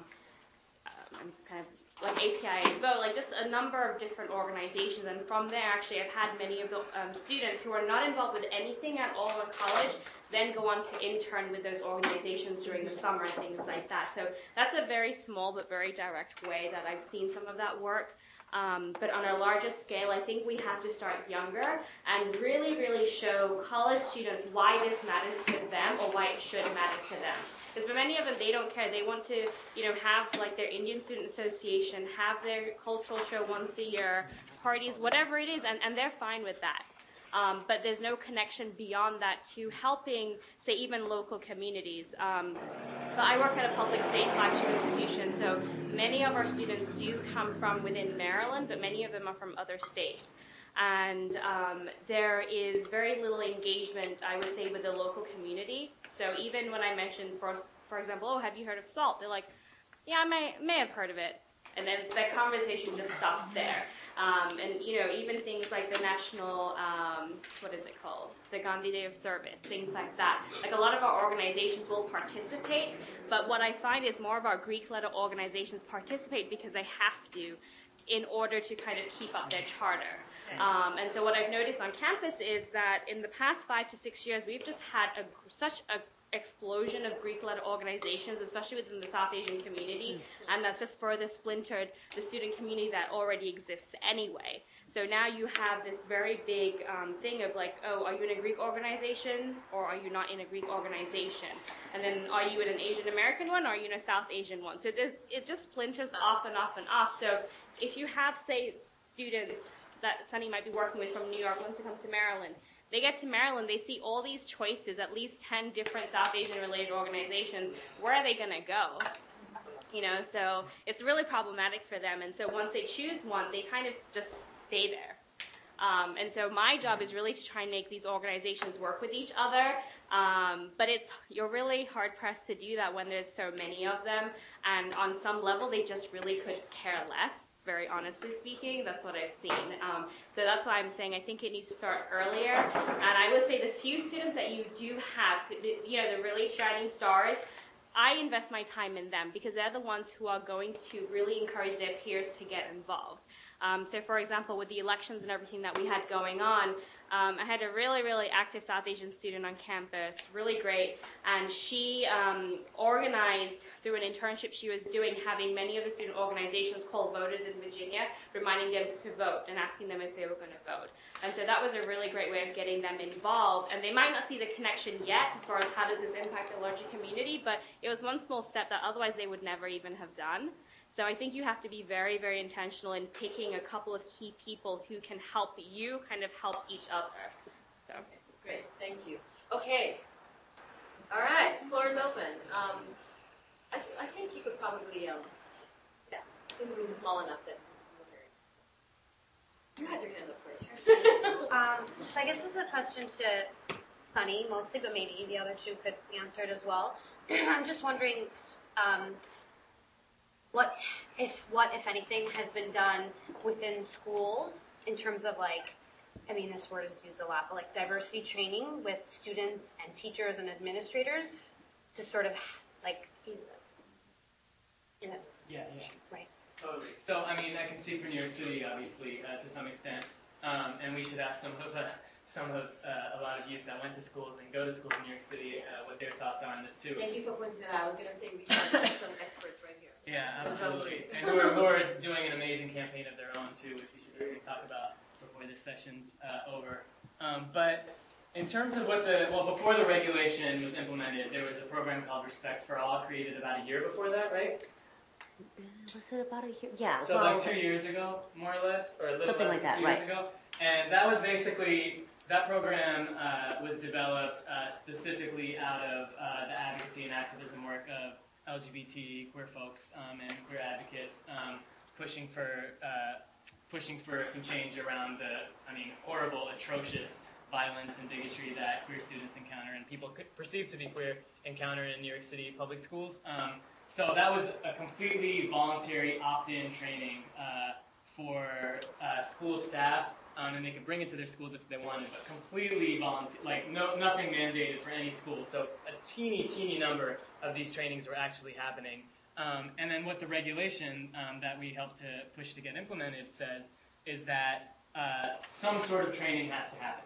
kind of like API and Vote, like just a number of different organizations. And from there, actually, I've had many of the students who are not involved with anything at all in college then go on to intern with those organizations during the summer and things like that. So that's a very small but very direct way that I've seen some of that work. But on a larger scale, I think we have to start younger and really, really show college students why this matters to them or why it should matter to them. Because for many of them, they don't care. They want to, have like their Indian Student Association, have their cultural show once a year, parties, whatever it is, and they're fine with that. But there's no connection beyond that to helping, say, even local communities. So I work at a public state flagship institution, so many of our students do come from within Maryland, but many of them are from other states. And there is very little engagement, I would say, with the local community. So even when I mentioned, for example, oh, have you heard of SALT? They're like, yeah, I may have heard of it. And then that conversation just stops there. And, even things like the national, what is it called? The Gandhi Day of Service, things like that. Like a lot of our organizations will participate, but what I find is more of our Greek letter organizations participate because they have to in order to kind of keep up their charter. And so what I've noticed on campus is that in the past 5 to 6 years, we've just had such a explosion of Greek-led organizations, especially within the South Asian community, and that's just further splintered the student community that already exists anyway. So now you have this very big thing of like, oh, are you in a Greek organization or are you not in a Greek organization? And then are you in an Asian American one or are you in a South Asian one? So it just splinters off and off and off. So if you have, say, students that Sunny might be working with from New York wants to come to Maryland, they get to Maryland, they see all these choices, at least 10 different South Asian-related organizations. Where are they going to go? So it's really problematic for them. And so once they choose one, they kind of just stay there. And so my job is really to try and make these organizations work with each other. But you're really hard-pressed to do that when there's so many of them. And on some level, they just really could care less. Very honestly speaking, that's what I've seen. So that's why I'm saying I think it needs to start earlier. And I would say the few students that you do have, the really shining stars, I invest my time in them because they're the ones who are going to really encourage their peers to get involved. So, for example, with the elections and everything that we had going on, I had a really, really active South Asian student on campus, really great, and she organized through an internship she was doing, having many of the student organizations call voters in Virginia, reminding them to vote and asking them if they were going to vote. And so that was a really great way of getting them involved. And they might not see the connection yet as far as how does this impact the larger community, but it was one small step that otherwise they would never even have done. So I think you have to be very, very intentional in picking a couple of key people who can help you kind of help each other. So great, thank you. Okay, all right, floor is open. I think you could probably, I think the room's small enough that you had your hand up first. So I guess this is a question to Sunny mostly, but maybe the other two could answer it as well. I'm just wondering. What, if anything, has been done within schools in terms of like I mean, this word is used a lot, but like diversity training with students and teachers and administrators to sort of like, Yeah. right. Totally. So, I mean, I can speak for New York City, obviously, to some extent, and we should ask a lot of youth that went to schools and go to schools in New York City what their thoughts are on this too. Thank you for pointing that out. I was going to say we have some experts right here. Yeah, absolutely. And who are doing an amazing campaign of their own too, which we should really talk about before this session's over. But in terms of before the regulation was implemented, there was a program called Respect for All, created about a year before that, right? Was it about a year? Yeah. So like 2 years ago, more or less, or a little something less like than that, 2 right. years ago. And that was basically, that program was developed specifically out of the advocacy and activism work of LGBT queer folks and queer advocates pushing for some change around the, horrible, atrocious violence and bigotry that queer students encounter and people perceived to be queer encounter in New York City public schools. So that was a completely voluntary opt-in training for school staff, and they could bring it to their schools if they wanted, but completely voluntary, like nothing mandated for any school. So a teeny number of these trainings were actually happening. And then what the regulation that we helped to push to get implemented says is that some sort of training has to happen.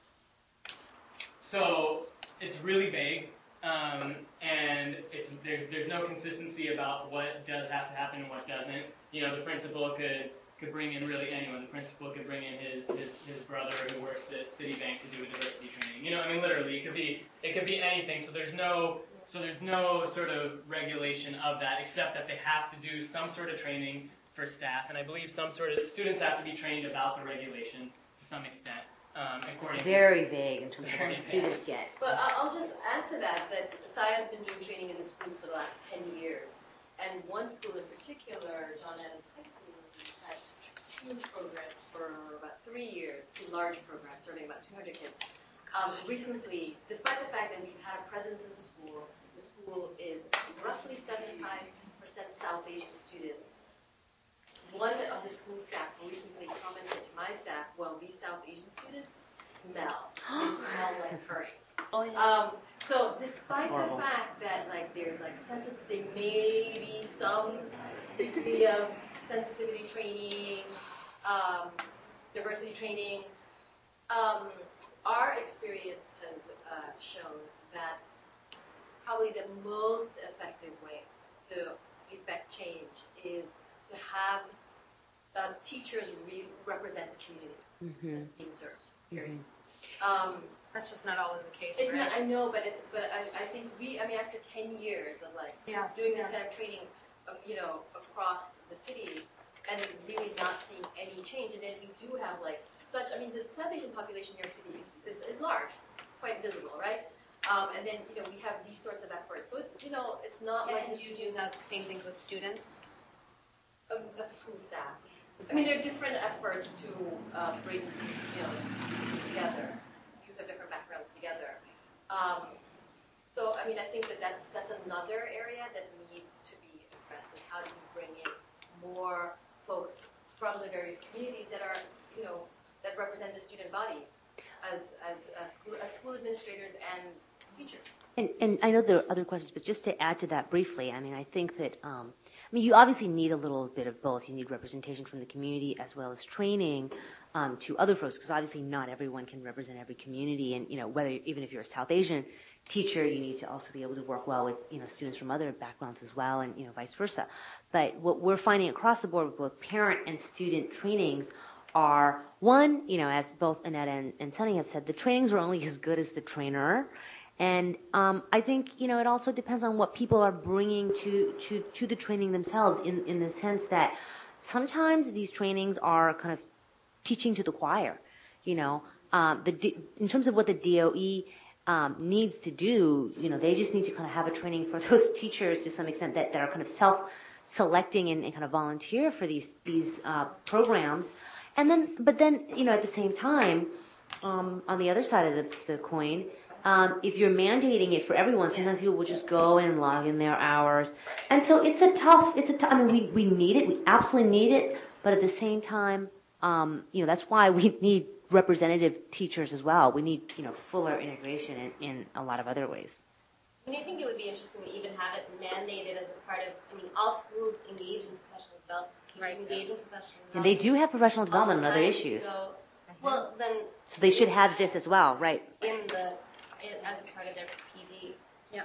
So it's really vague. And there's no consistency about what does have to happen and what doesn't. You know, the principal could bring in really anyone. The principal could bring in his brother who works at Citibank to do a diversity training. You know, literally, it could be anything. So there's no sort of regulation of that, except that they have to do some sort of training for staff, and I believe some sort of students have to be trained about the regulation to some extent. It's very vague in terms of what students get. But I'll just add to that SIA's been doing training in the schools for the last 10 years. And one school in particular, John Adams High School, has had 2 programs for about 3 years, 2 large programs serving about 200 kids. Recently, despite the fact that we've had a presence in the school is roughly 75% South Asian students. One of the school staff recently commented to my staff, well, these South Asian students smell. They smell like curry. Oh, yeah. So despite the fact that there's there may be some degree of sensitivity training, diversity training, our experience has shown that probably the most effective way to effect change is to have teachers represent the community that's being served. Period. That's just not always the case, It's right? not. I know, but I think after 10 years of doing this kind of training, across the city, and really not seeing any change, and then we do have the South Asian population in New York City is large. It's quite visible, right? And then we have these sorts of efforts. So it's it's not like you do the same things with students. Of school staff. There are different efforts to bring together, youth of different backgrounds together. So I think that's another area that needs to be addressed. And how do you bring in more folks from the various communities that are that represent the student body as school administrators and teachers. And I know there are other questions, but just to add to that briefly, I think that you obviously need a little bit of both. You need representation from the community as well as training to other folks, because obviously not everyone can represent every community. And even if you're a South Asian teacher, you need to also be able to work well with students from other backgrounds as well, and vice versa. But what we're finding across the board with both parent and student trainings are, one, as both Annette and Sunny have said, the trainings are only as good as the trainer. And I think, it also depends on what people are bringing to the training themselves, in the sense that sometimes these trainings are kind of teaching to the choir. In terms of what the DOE needs to do, they just need to kind of have a training for those teachers to some extent that are kind of self-selecting and kind of volunteer for these programs. But then, at the same time, on the other side of the coin, if you're mandating it for everyone, sometimes people will just go and log in their hours. And so it's a tough, we need it. We absolutely need it. But at the same time, That's why we need representative teachers as well. We need, fuller integration in a lot of other ways. And I think it would be interesting to even have it mandated as a part of, all schools engage in professional development. Teachers engage in professional development. And they do have professional development on other issues. So they should have this as well, right? As a part of their PD. Yeah.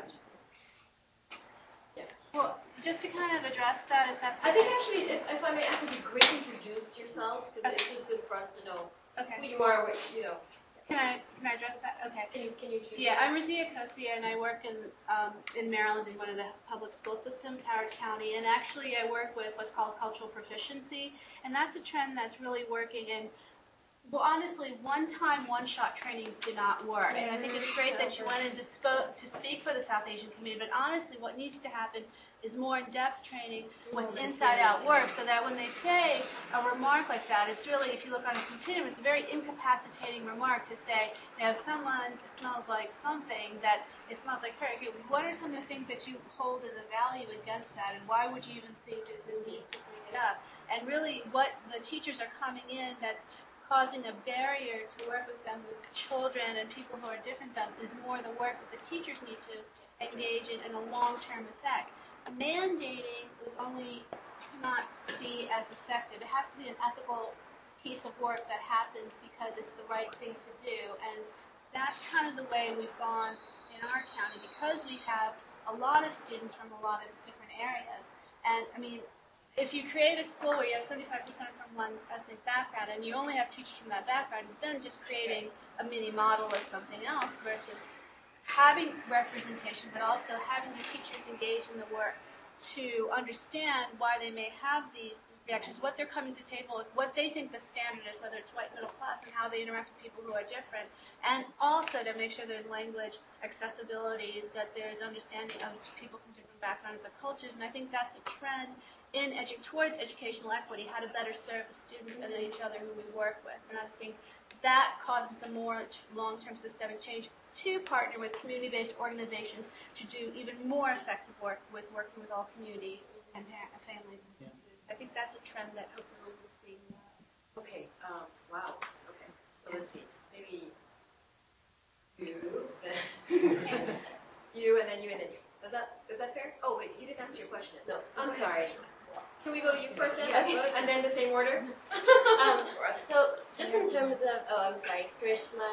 Well, just to kind of address that, if that's I think actually, if I may ask, it'd be great to introduce yourself, because it's just good for us to know who you are, Can I address that? Okay. Can you introduce Yeah, I'm Razia Kosia, and I work in Maryland in one of the public school systems, Howard County, and actually I work with what's called cultural proficiency, and that's a trend that's really working. And well, honestly, one-time, one-shot trainings do not work. And I think it's great that you went in to speak for the South Asian community. But honestly, what needs to happen is more in-depth training with inside-out work, so that when they say a remark like that, it's really, if you look on a continuum, it's a very incapacitating remark to say, if someone smells like something, that it smells like her. What are some of the things that you hold as a value against that, and why would you even think there's a need to bring it up? And really, what the teachers are coming in that's causing a barrier to work with them, with children and people who are different than them, is more the work that the teachers need to engage in a long-term effect. Mandating cannot be as effective. It has to be an ethical piece of work that happens because it's the right thing to do. And that's kind of the way we've gone in our county, because we have a lot of students from a lot of different areas. And if you create a school where you have 75% from one ethnic background and you only have teachers from that background, then just creating a mini model of something else versus having representation, but also having the teachers engage in the work to understand why they may have these reactions, what they're coming to table with, what they think the standard is, whether it's white middle class, and how they interact with people who are different, and also to make sure there's language accessibility, that there's understanding of people from different backgrounds and cultures. And I think that's a trend towards educational equity, how to better serve the students and each other who we work with. And I think that causes the more long-term systemic change to partner with community-based organizations to do even more effective work with working with all communities and families and students. I think that's a trend that hopefully we'll see more. Okay. Wow. Okay. So let's see. Maybe you, then you, and then you, and then you. Is that fair? Oh wait, you didn't answer your question. No. I'm sorry. Can we go to you first then? Yeah. And then the same order? So just in terms of, Karishma,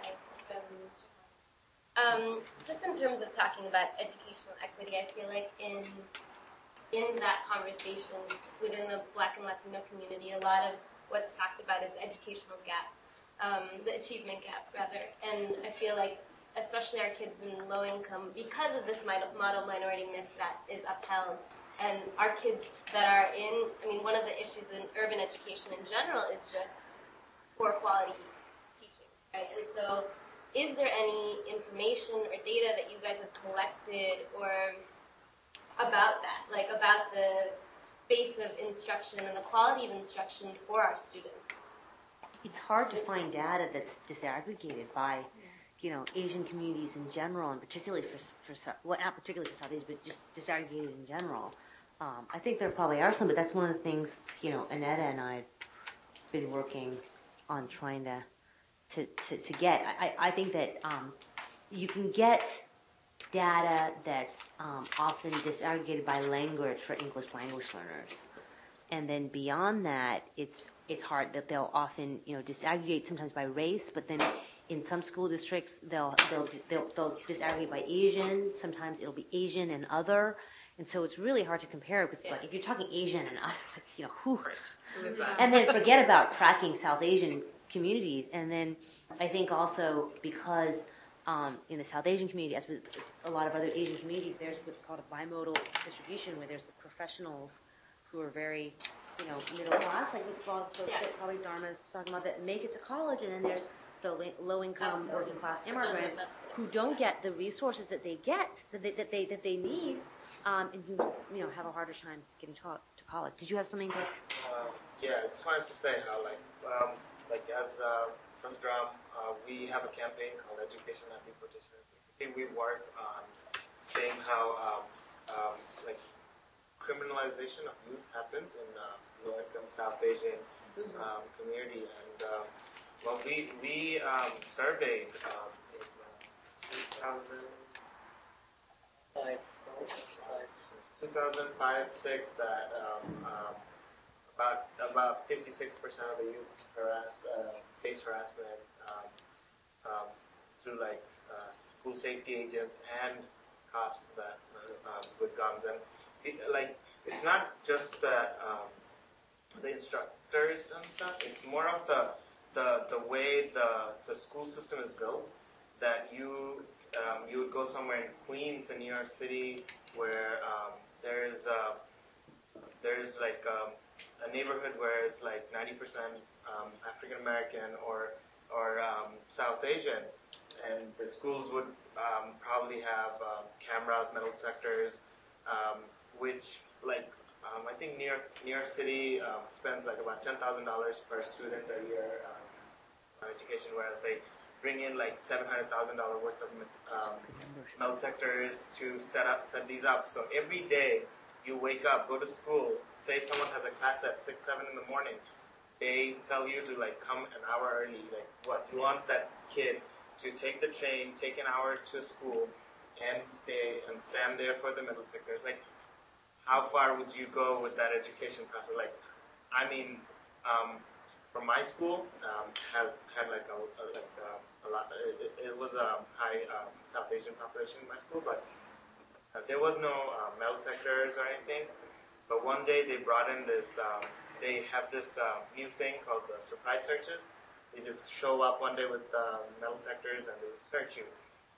just in terms of talking about educational equity, I feel like in that conversation within the Black and Latino community, a lot of what's talked about is the educational gap, the achievement gap rather, and I feel like especially our kids in low income, because of this model minority myth that is upheld, and our kids that are one of the issues in urban education in general is just poor quality teaching, right? And so is there any information or data that you guys have collected or about that, like about the space of instruction and the quality of instruction for our students? It's hard to find data that's disaggregated by Asian communities in general, and particularly not particularly for South Asia, but just disaggregated in general. I think there probably are some, but that's one of the things, Annetta and I have been working on trying to get. I think that you can get data that's often disaggregated by language for English language learners. And then beyond that, it's hard that they'll often, disaggregate sometimes by race, but then in some school districts, they'll disaggregate by Asian. Sometimes it'll be Asian and other. And so it's really hard to compare because it's like if you're talking Asian and other, who? And then forget about tracking South Asian communities. And then I think also because in the South Asian community, as with a lot of other Asian communities, there's what's called a bimodal distribution, where there's the professionals who are very, middle class, like with a lot of folks that probably Dharma is talking about, that make it to college, and then there's the low-income working class immigrants who don't get the resources that they they need, and who have a harder time getting to college. Did you have something to? Yeah, I just wanted to say how as from Drum, we have a campaign called Education Not Deportation. Basically, we work on saying how criminalization of youth happens in low-income South Asian community. And well, we surveyed in 2005-6 that about 56% of the youth face harassment through like school safety agents and cops that with guns. And it's not just that the instructors and stuff. It's more of the way the school system is built. That you would go somewhere in Queens in New York City where there's like a neighborhood where it's like 90% African American or South Asian, and the schools would probably have cameras, metal detectors, which like I think New York City spends like about $10,000 per student a year on education, whereas they bring in like $700,000 worth of metal detectors to set these up. So every day you wake up, go to school, say someone has a class at 6, 7 in the morning, they tell you to like come an hour early. Like what you want that kid to take the train, take an hour to school, and stand there for the metal detectors. Like, how far would you go with that education process? Like, I mean, from my school, had like a lot. It was a high South Asian population in my school, but there was no metal detectors or anything. But one day they brought in this. They have this new thing called the surprise searches. They just show up one day with metal detectors and they search you.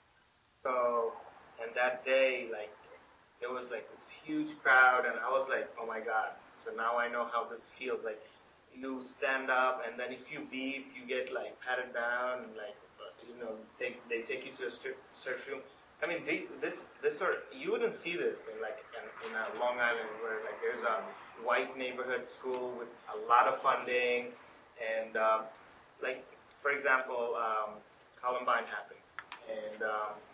So, and that day, like, there was like this huge crowd, and I was like, oh my god. So now I know how this feels. Like, you stand up, and then if you beep, you get like patted down, and like, they take you to a search room. I mean, this sort, you wouldn't see this in Long Island, where like there's a white neighborhood school with a lot of funding, and like, for example, Columbine happened, and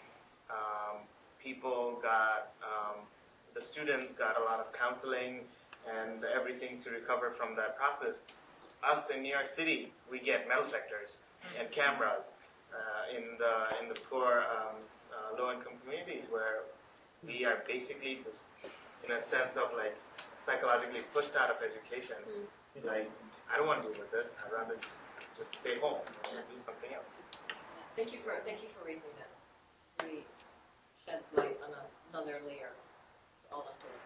people got, the students got a lot of counseling and everything to recover from that process. Us in New York City, we get metal detectors and cameras in the poor, low-income communities where we are basically just, in a sense of like, psychologically pushed out of education. Like, I don't want to deal with this. I'd rather just stay home and do something else. Thank you for raising that. Really sheds light on another layer to all of this.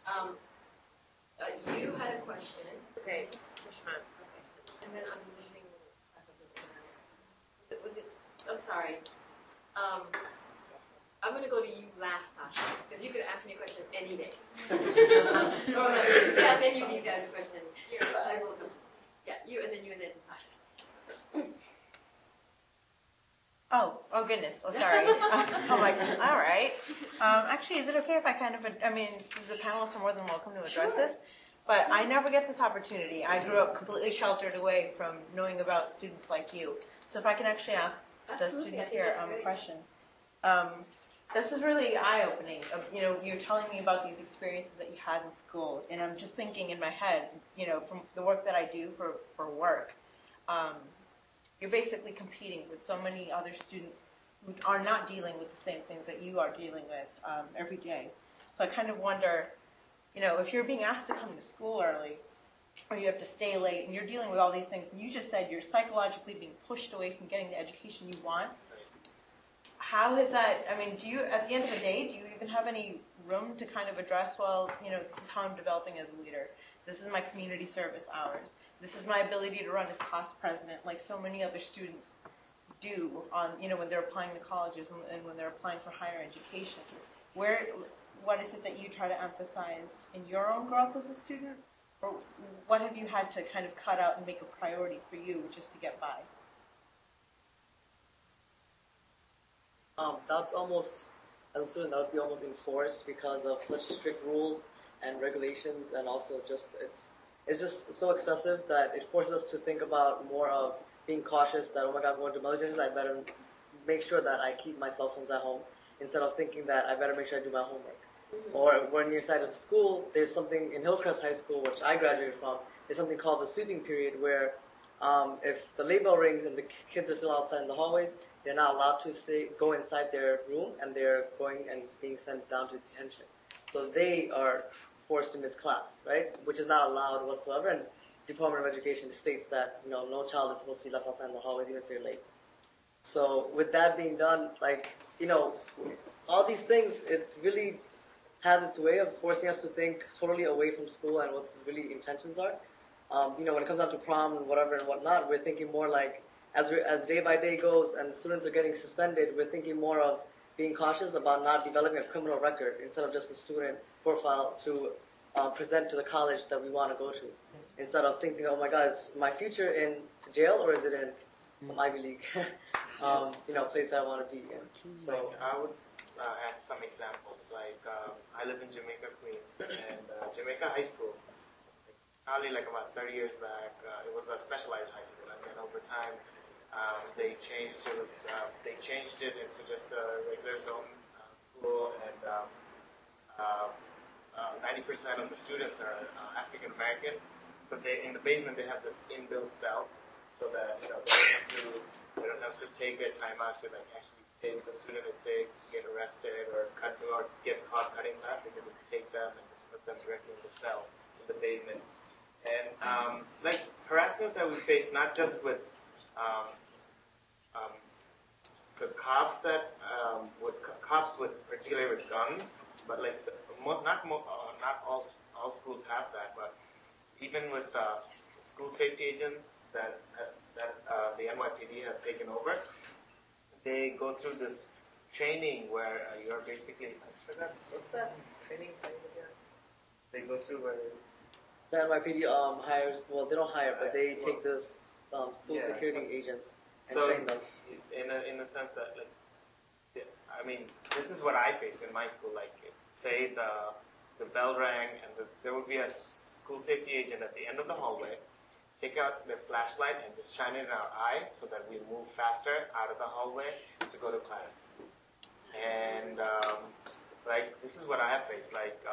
You had a question. Okay, Krishman. Okay. And then I'm losing track of the order. Was it? I'm sorry. I'm going to go to you last, Sasha, because you could ask me a question any day. Yeah, then you these guys a question. Here, I will come to you. Yeah, you, and then Sasha. Oh goodness. Oh, sorry. I'm like, all right. Actually, is it okay if I the panelists are more than welcome to address this, but I never get this opportunity. I grew up completely sheltered away from knowing about students like you. So if I can actually ask the students here a question. This is really eye-opening. You're telling me about these experiences that you had in school, and I'm just thinking in my head, from the work that I do for work, you're basically competing with so many other students who are not dealing with the same things that you are dealing with every day. So I kind of wonder, if you're being asked to come to school early, or you have to stay late, and you're dealing with all these things, and you just said you're psychologically being pushed away from getting the education you want. How is that, do you, at the end of the day, do you even have any room to kind of address, this is how I'm developing as a leader. This is my community service hours. This is my ability to run as class president, like so many other students do when they're applying to colleges and when they're applying for higher education. What is it that you try to emphasize in your own growth as a student? Or what have you had to kind of cut out and make a priority for you just to get by? That's almost, as a student, that would be almost enforced because of such strict rules and regulations, and also just it's just so excessive that it forces us to think about more of being cautious that, oh my God, I'm going to militaries, I better make sure that I keep my cell phones at home, instead of thinking that I better make sure I do my homework. Mm-hmm. Or when you're inside of school, there's something in Hillcrest High School, which I graduated from, is something called the sweeping period, where if the late bell rings and the kids are still outside in the hallways, they're not allowed to go inside their room, and they're going and being sent down to detention. So they are forced to miss class, right? Which is not allowed whatsoever. And Department of Education states that no child is supposed to be left outside in the hallways even if they're late. So with that being done, all these things, it really has its way of forcing us to think totally away from school and what's really intentions are. When it comes down to prom and whatever and whatnot, we're thinking more like, as day by day goes and students are getting suspended, we're thinking more of being cautious about not developing a criminal record instead of just a student profile to present to the college that we want to go to. Instead of thinking, oh my God, is my future in jail or is it in some Ivy League place that I want to be in? So I would add some examples. I live in Jamaica, Queens, and Jamaica High School, probably about 30 years back, it was a specialized high school, and then over time they changed it into just a regular zone school, and 90% of the students are African American. So in the basement they have this inbuilt cell, so that they don't have to take a time out to actually take the student if they get arrested or get caught cutting class. They can just take them and just put them directly in the cell in the basement. And harassments that we face, not just with the cops particularly with guns, but not all schools have that, but even with school safety agents that the NYPD has taken over, they go through this training where you're basically, I forgot, what's that training site again? They go through where the NYPD hires, well, they don't hire, but they take the school security agents and train them. In a sense that, this is what I faced in my school. Say the bell rang, and there would be a school safety agent at the end of the hallway, take out their flashlight and just shine it in our eye so that we move faster out of the hallway to go to class. And this is what I have faced.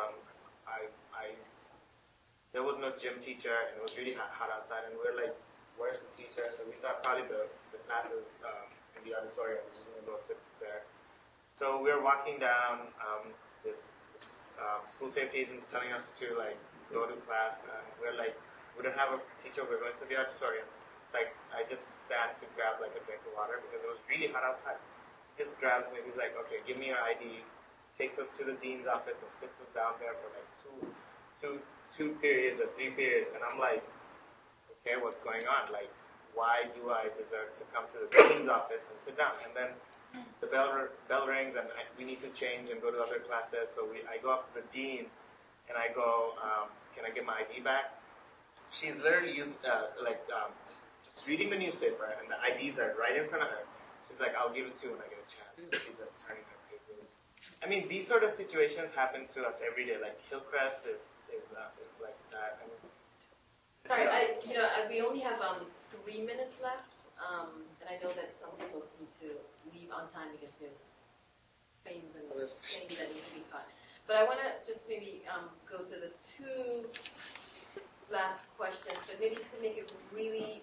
There was no gym teacher, and it was really hot outside, and we were like, where's the teacher? So we thought probably the classes in the auditorium, we're just going to go sit there. So we were walking down, this school safety agent's telling us to go to class, and we're like, we don't have a teacher, we're going to the auditorium. It's like, I just stand to grab a drink of water because it was really hot outside. He just grabs me, he's like, okay, give me your ID, takes us to the dean's office and sits us down there for two periods or 3 periods, and I'm like, okay, what's going on? Why do I deserve to come to the dean's office and sit down? And then the bell rings, and we need to change and go to other classes. So I go up to the dean, and I go, can I get my ID back? She's literally just reading the newspaper, and the IDs are right in front of her. She's like, I'll give it to you when I get a chance. She's turning her pages. These sort of situations happen to us every day. Hillcrest is like that. Sorry, we only have 3 minutes left, and I know that some folks need to leave on time because there's trains and things that need to be caught. But I want to just maybe go to the 2 last questions, but maybe you can make it really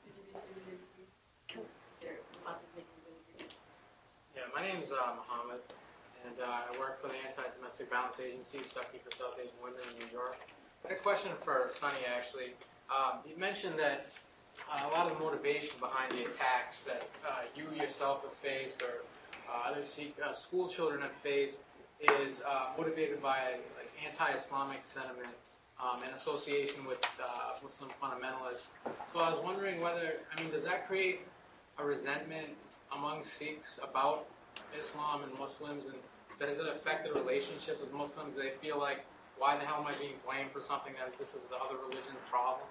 your responses make it really brief. Yeah, my name is Mohammed, and I work for the Anti-Domestic Violence Agency, Stuckey for South Asian Women in New York. I had a question for Sunny, actually. You mentioned that a lot of the motivation behind the attacks that you yourself have faced or other school children have faced is motivated by anti-Islamic sentiment in association with Muslim fundamentalists. So I was wondering does that create a resentment among Sikhs about Islam and Muslims, and does it affect the relationships with Muslims? Do they feel like, why the hell am I being blamed for something that this is the other religion's problem?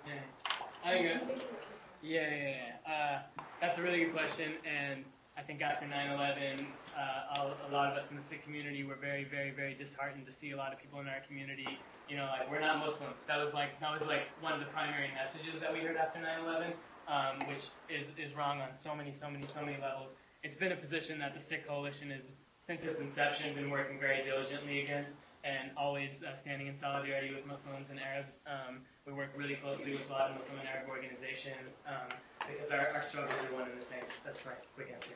That's a really good question, and I think after 9/11, a lot of us in the Sikh community were very, very, very disheartened to see a lot of people in our community, we're not Muslims. That was one of the primary messages that we heard after 9/11, which is wrong on so many levels. It's been a position that the Sikh Coalition has, since its inception, been working very diligently against. and always standing in solidarity with Muslims and Arabs. We work really closely with a lot of Muslim and Arab organizations because our struggles are one and the same. That's my quick answer.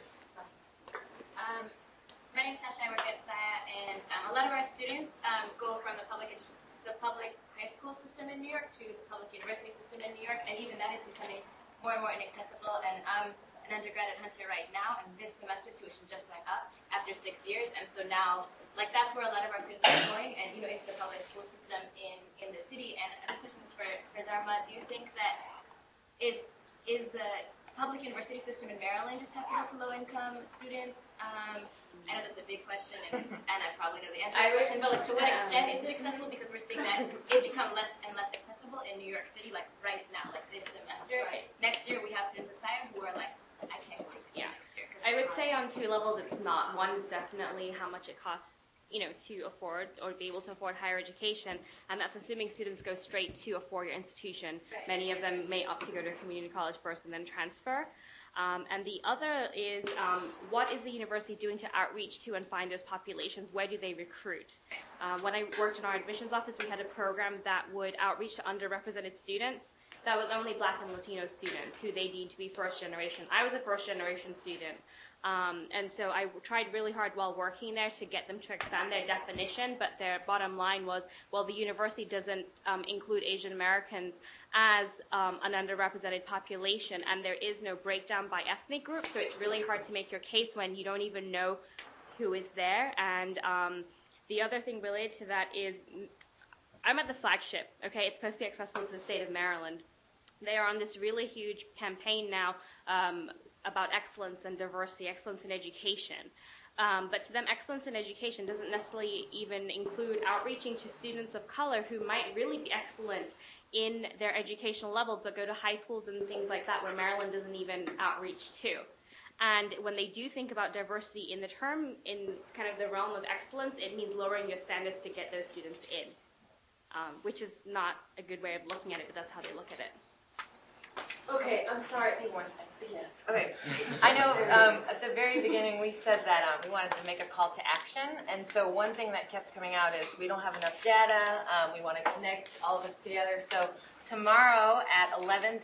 My name is Tasha. I work at SIA, and a lot of our students go from the public high school system in New York to the public university system in New York, and even that is becoming more and more inaccessible. And I'm an undergrad at Hunter right now, and this semester tuition just went up after 6 years, and so now, like, that's where a lot of our students are going, and into the public school system in the city. And this question is for Dharma. Do you think that is the public university system in Maryland accessible to low-income students? I know that's a big question, and I probably know the answer to the question, but like, to what extent is it accessible? Because we're seeing that it become less and less accessible in New York City, like right now, like this semester. Right. Next year, we have students at SIA who are like, I can't go to school next year. I would say on two levels it's not. One is definitely how much it costs, to afford or be able to afford higher education, and that's assuming students go straight to a four-year institution. Right. Many of them may opt to go to a community college first and then transfer. And the other is what is the university doing to outreach to and find those populations? Where do they recruit? When I worked in our admissions office, we had a program that would outreach to underrepresented students. That was only Black and Latino students who they deemed to be first generation. I was a first generation student. And so I tried really hard while working there to get them to expand their definition, but their bottom line was, well, the university doesn't include Asian Americans as an underrepresented population, and there is no breakdown by ethnic group, so it's really hard to make your case when you don't even know who is there. And the other thing related to that is, I'm at the flagship, okay? It's supposed to be accessible to the state of Maryland. They are on this really huge campaign now about excellence and diversity, excellence in education. But to them, excellence in education doesn't necessarily even include outreaching to students of color who might really be excellent in their educational levels, but go to high schools and things like that where Maryland doesn't even outreach to. And when they do think about diversity in the term, in kind of the realm of excellence, it means lowering your standards to get those students in, which is not a good way of looking at it, but that's how they look at it. Okay, I'm sorry. Yes. Okay. I know at the very beginning we said that we wanted to make a call to action, and so one thing that kept coming out is we don't have enough data. We want to connect all of us together. So tomorrow at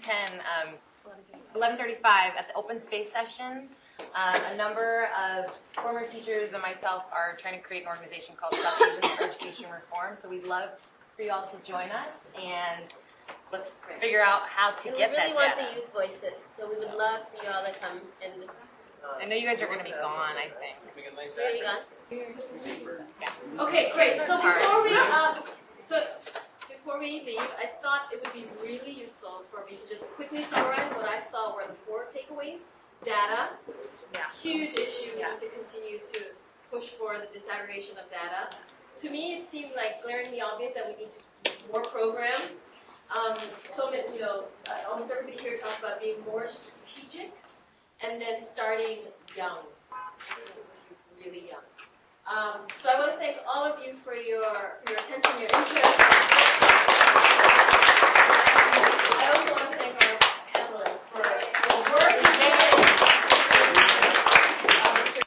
11:35 at the open space session, a number of former teachers and myself are trying to create an organization called South Asians for Education Reform. So we'd love for you all to join us, and let's figure out how to get that data. We really want the youth voices, so we would love for you all to come and just... I know you guys are going to be gone, I think. We're going to be gone? Yeah. Okay, great. So before we leave, I thought it would be really useful for me to just quickly summarize what I saw were the 4 takeaways. Data, huge issue. We need to continue to push for the disaggregation of data. To me, it seemed like glaringly obvious that we need to do more programs. So many, almost everybody here talks about being more strategic, and then starting young, really young. So I want to thank all of you for your attention, your interest.